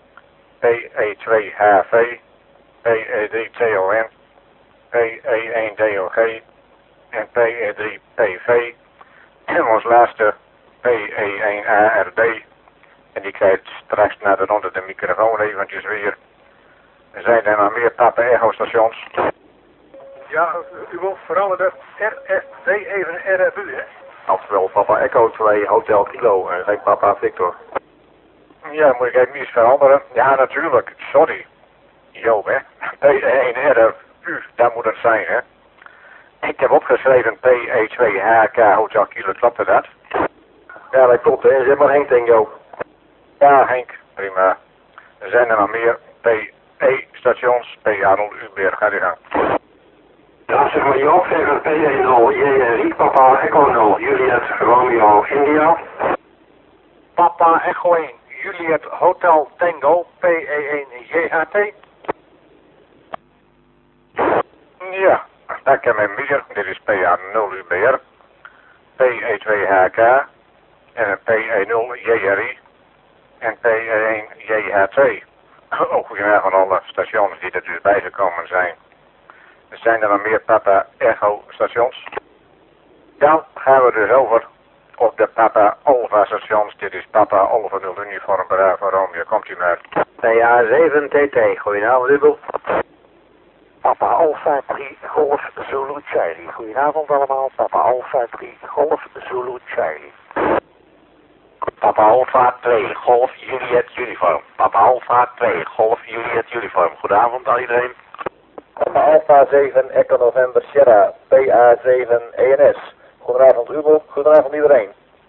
PE2HV. PE3TON. PE1DOG. En PE3PV. En ons laatste PE1ARD. En die krijgt straks naar de ronde de microfoon eventjes weer. Er zijn er nog meer Papa Echo stations. Ja, u wilt vooral de RFV even RFU, hè? Oftewel Papa Echo 2 Hotel Kilo en geen Papa Victor. Ja, moet ik even iets veranderen? Ja, natuurlijk. Sorry. Joop, hè. PE1RFU, daar moet het zijn, hè. Ik heb opgeschreven PE2HK Hotel Kilo, klopte dat? Ja, dat klopt, hè. Er zit maar één ding, Joop. Ja, Henk, prima. Er zijn er nog meer PE-stations, PA0 Uberg, ga je gang. Ja, zeg maar Joop, even PE0 JRI, Papa Echo 0, Juliet Romeo India. Papa Echo 1, Juliet Hotel Tango, PE1 JHT. Ja, daar ken ik meer. Dit is PA0 UBR, PE2HK en een PE0 JRI en PE1 JHT. Ook goedenavond alle stations die er dus bijgekomen zijn. Er zijn er nog meer Papa Echo stations. Dan gaan we dus over op de Papa Alpha stations. Dit is Papa Alpha 0 uniform Bravo Romeo. Komt u maar. PA7 TT, goedenavond Ubel. Papa Alpha 3 Golf Zulu Charlie. Goedenavond allemaal, Papa Alpha 3 Golf Zulu Charlie. Papa Alpha 2 Golf Juliet Uniform. Papa Alpha 2 Golf Juliet Uniform. Goedenavond aan iedereen. Papa Alpha 7 Echo November Sierra PA7 ENS. Goedenavond Ubel, goedenavond iedereen.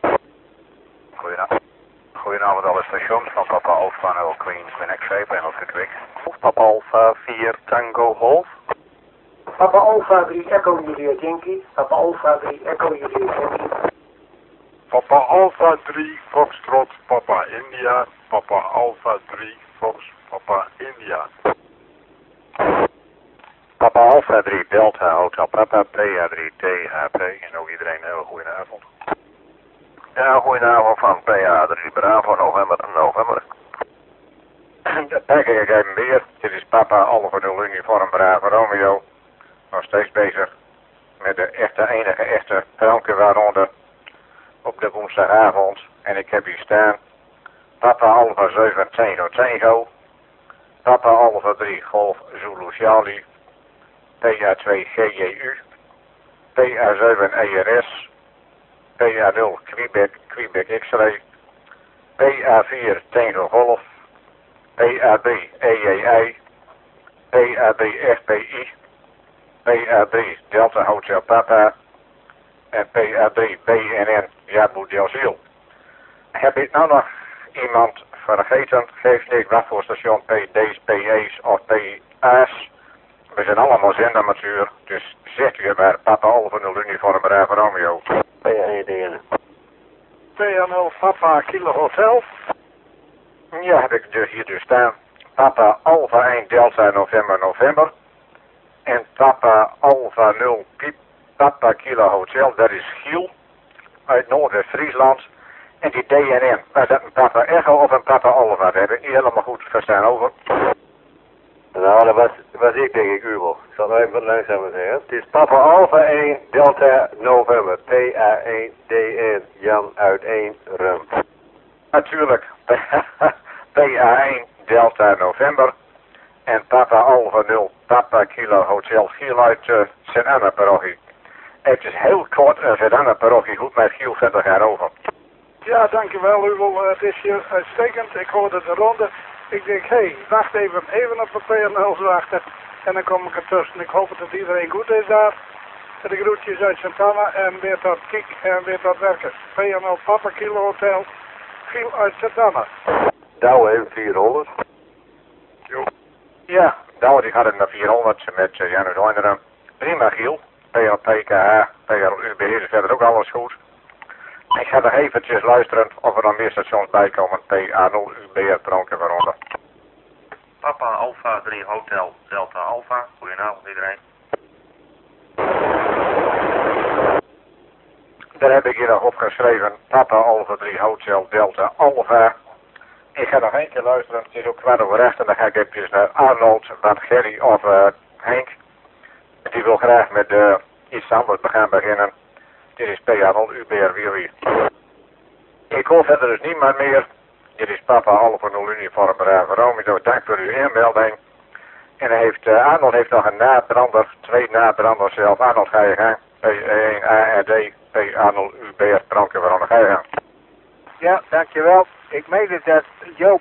Goedenavond alle stations van Papa Alpha 0 Queen X-Ray bij Hotel Kwik. Papa Alpha 4 Tango Golf. Papa Alpha 3 Echo Juliet Yankee. Papa Alpha 3 Echo Juliet Yankee. Papa Alpha 3 Foxtrot Papa India. Papa Alpha 3 Fox Papa India. Papa Alpha 3 Delta Hotel Papa PA3 THP. En ook iedereen een hele goede avond. Ja, goedenavond van PA3 Bravo November. Daar kijk ik even weer. Dit is Papa Alpha 0 uniform Bravo Romeo. Nog steeds bezig met de enige echte Frankenwaarronde op de woensdagavond. En ik heb hier staan Papa Alpha 7 Tango Tango. Papa Alpha 3 Golf Zulu Charlie. PA2 GJU. PA7 ERS. PA0 Quebec X-Ray. PA4 Tango Golf. PAB EJI. PAB FPI. PA3 Delta Hotel Papa. En PA3 BNN Jabu Del Ziel. Heb ik nou nog iemand vergeten? Geef niet wat voor station PD's, PE's of PA's. We zijn allemaal zendermatuur, dus zegt u maar Papa Alpha 0 uniform Bravo Romeo. PA1 PA0 Papa Kilo Hotel. Ja, heb ik dus hier dus staan. Papa Alpha 1 Delta November. En Papa Alpha 0 Piep Papa Kilo Hotel, dat is Giel uit Noord-Friesland. En die DNN, was dat een Papa Echo of een Papa Alpha? Dat heb ik niet helemaal goed verstaan over. Nou, dat was ik denk ik Ubel. Ik zal het even wat langzamer zeggen. Het is Papa Alpha 1 Delta November. PA1 DN Jan uit 1 Rum. Natuurlijk. PA1 Delta November. En Papa Alpha 0 Papa Kilo Hotel Giel uit Sint-Anna parochie. Het is heel kort een Sint-Anna parochie goed met Giel verder gaan over. Ja, dankjewel Ubel. Het is hier uitstekend. Ik hoorde de ronde. Ik denk, hé, wacht even op de PNL's wachten. En dan kom ik ertussen. Ik hoop dat iedereen goed is daar. De groetjes uit Sint-Anna en weer tot Kiek en weer tot werken. PNL Papa Kilo Hotel, Giel uit Sint-Anna. Douwe M400. Ja, Douwe die gaat het naar 400 met Jan uit Oinderen. Prima Giel. PL PKH, PL UB is verder ook alles goed. Ik ga nog eventjes luisteren of er dan meer stations bij komen. PA0UB Pronken waaronder. Papa Alpha 3 Hotel Delta Alpha. Goedenavond iedereen. Daar heb ik hier nog opgeschreven. Papa Alpha 3 Hotel Delta Alpha. Ik ga nog één keer luisteren. Het is ook 8:15 en dan ga ik eventjes naar Arnold, wat Gerry of Henk. Die wil graag met iets anders gaan beginnen. Dit is PA0UB Willy. Ik hoor verder dus niemand meer. Dit is Papa Alpha 0 Uniform Bravo Romeo. Dank voor uw inmelding. En Arnold heeft nog een nabrander, 2 nabranders zelf. Arnold, ga je gang. P1 ARD, PA0UB Pronken waaronder ga je gang. Ja, dankjewel. Ik meende dat Joop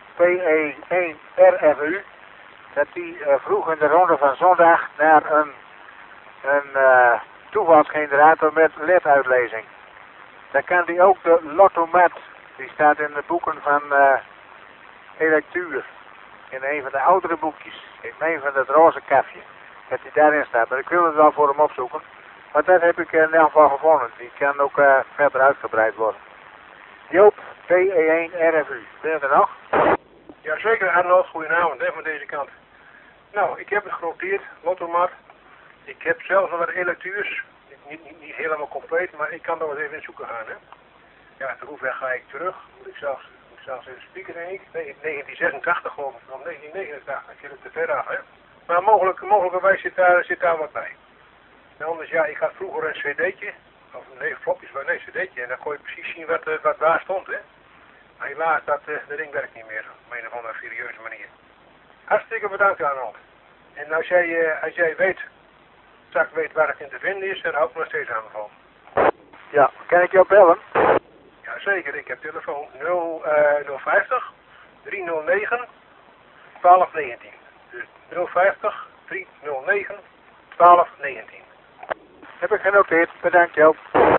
PE1RFU, dat die vroeg in de ronde van zondag naar een toevalsgenerator met LED-uitlezing. Dan kan die ook de Lottomat, die staat in de boeken van Electuur. In een van de oudere boekjes. Ik meen van het roze kafje. Dat die daarin staat. Maar ik wil het wel voor hem opzoeken. Maar dat heb ik in ieder geval gevonden. Die kan ook verder uitgebreid worden. Joop, PE1RFU. Ben je er nog? Jazeker Arnold, goedenavond hè, van deze kant. Nou, ik heb het genoteerd, Lottomat. Ik heb zelfs nog wat electuurs. Niet helemaal compleet, maar ik kan nog eens even in zoeken gaan hè. Ja, de hoefweg ga ik terug. Moet ik zelfs even spieken denk ik. Nee, 1986 geloof ik, of 1989. Ik heb het te ver af hè. Maar mogelijkerwijs zit daar wat bij. En anders ja, ik had vroeger een cd'tje. Of nee, flopjes, maar nee, cd'tje. En dan kon je precies zien wat waar stond hè. Maar helaas, dat ding werkt niet meer. Op een of andere serieuze manier. Hartstikke bedankt Arnold. En als jij weet, straks weet waar het in te vinden is, dan hou ik me nog steeds aanbevolen. Ja, kan ik jou bellen? Jazeker, ik heb telefoon 050 309 1219. Dus 050 309 1219. Heb ik genoteerd, bedankt Joop.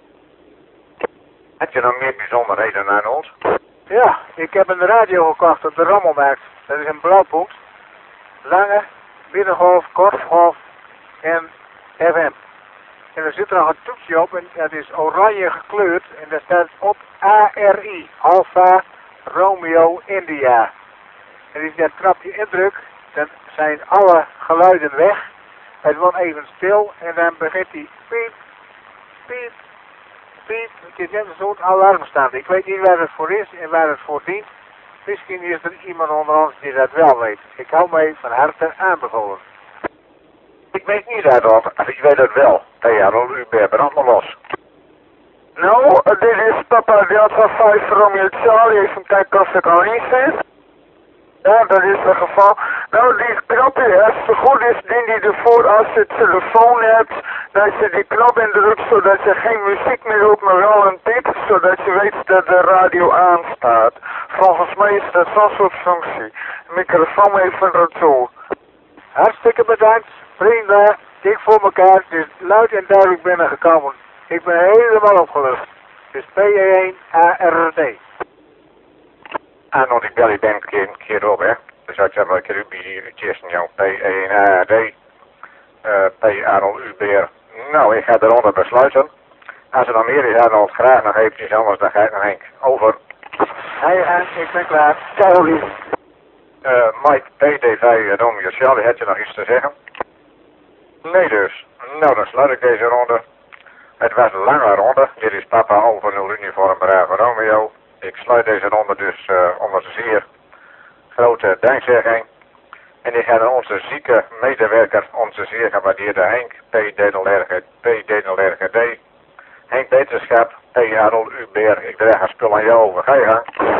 Heb je nog meer bijzonderheden aan ons? Ja, ik heb een radio gekocht op de Rommelmarkt. Dat is een blauwpunt. Lange, middengolf, kortgolf en FM. En er zit er nog een toetsje op en dat is oranje gekleurd. En daar staat op ARI, Alpha Romeo India. En als je dat knopje indrukt, dan zijn alle geluiden weg. Het wordt even stil en dan begint hij piep, piep, piep. Het is net een soort alarmstand. Ik weet niet waar het voor is en waar het voor dient. Misschien is er iemand onder ons die dat wel weet. Ik hou mij van harte aanbevolen. Ik weet niet daarover. Ik weet het wel. PA0UB brand maar los. Nou, dit is Papa Delta 5 Romeo Charlie. Even kijken of ik al niet zit. Ja, dat is het geval. Nou, die knopje, als het goed is, dient die ervoor als je telefoon hebt, dat je die knop indrukt, zodat je geen muziek meer hoort, maar wel een piep, zodat je weet dat de radio aanstaat. Volgens mij is dat zo'n soort functie. Microfoon even ertoe. Hartstikke bedankt, vrienden. Dik voor elkaar. Het is luid en duidelijk binnengekomen. Ik ben helemaal opgelucht. Het is PE1 ARD. Arnold, ik bel je ben een keer op, hè. Dus ik zeg maar, ik heb hier Jason, jou, P1 ARD, PA0UB. Nou, ik ga eronder besluiten. Als er nog meer is, Arnold, graag nog eventjes anders, dan ga ik naar Henk. Over. Hey Henk, ik ben klaar. Ciao, lief. Mike, PD5, Romeo Charlie, had je nog iets te zeggen? Nee dus. Nou, dan sluit ik deze ronde. Het was een lange ronde. Dit is Papa Alpha 0 Uniform Bravo Romeo. Ik sluit deze ronde dus onder zeer grote dankzegging. En ik ga naar onze zieke medewerker, onze zeer gewaardeerde Henk, PD0RGD. Henk Beterschap, PA0UB. Ik draag een spul aan jou over. Ga je gang.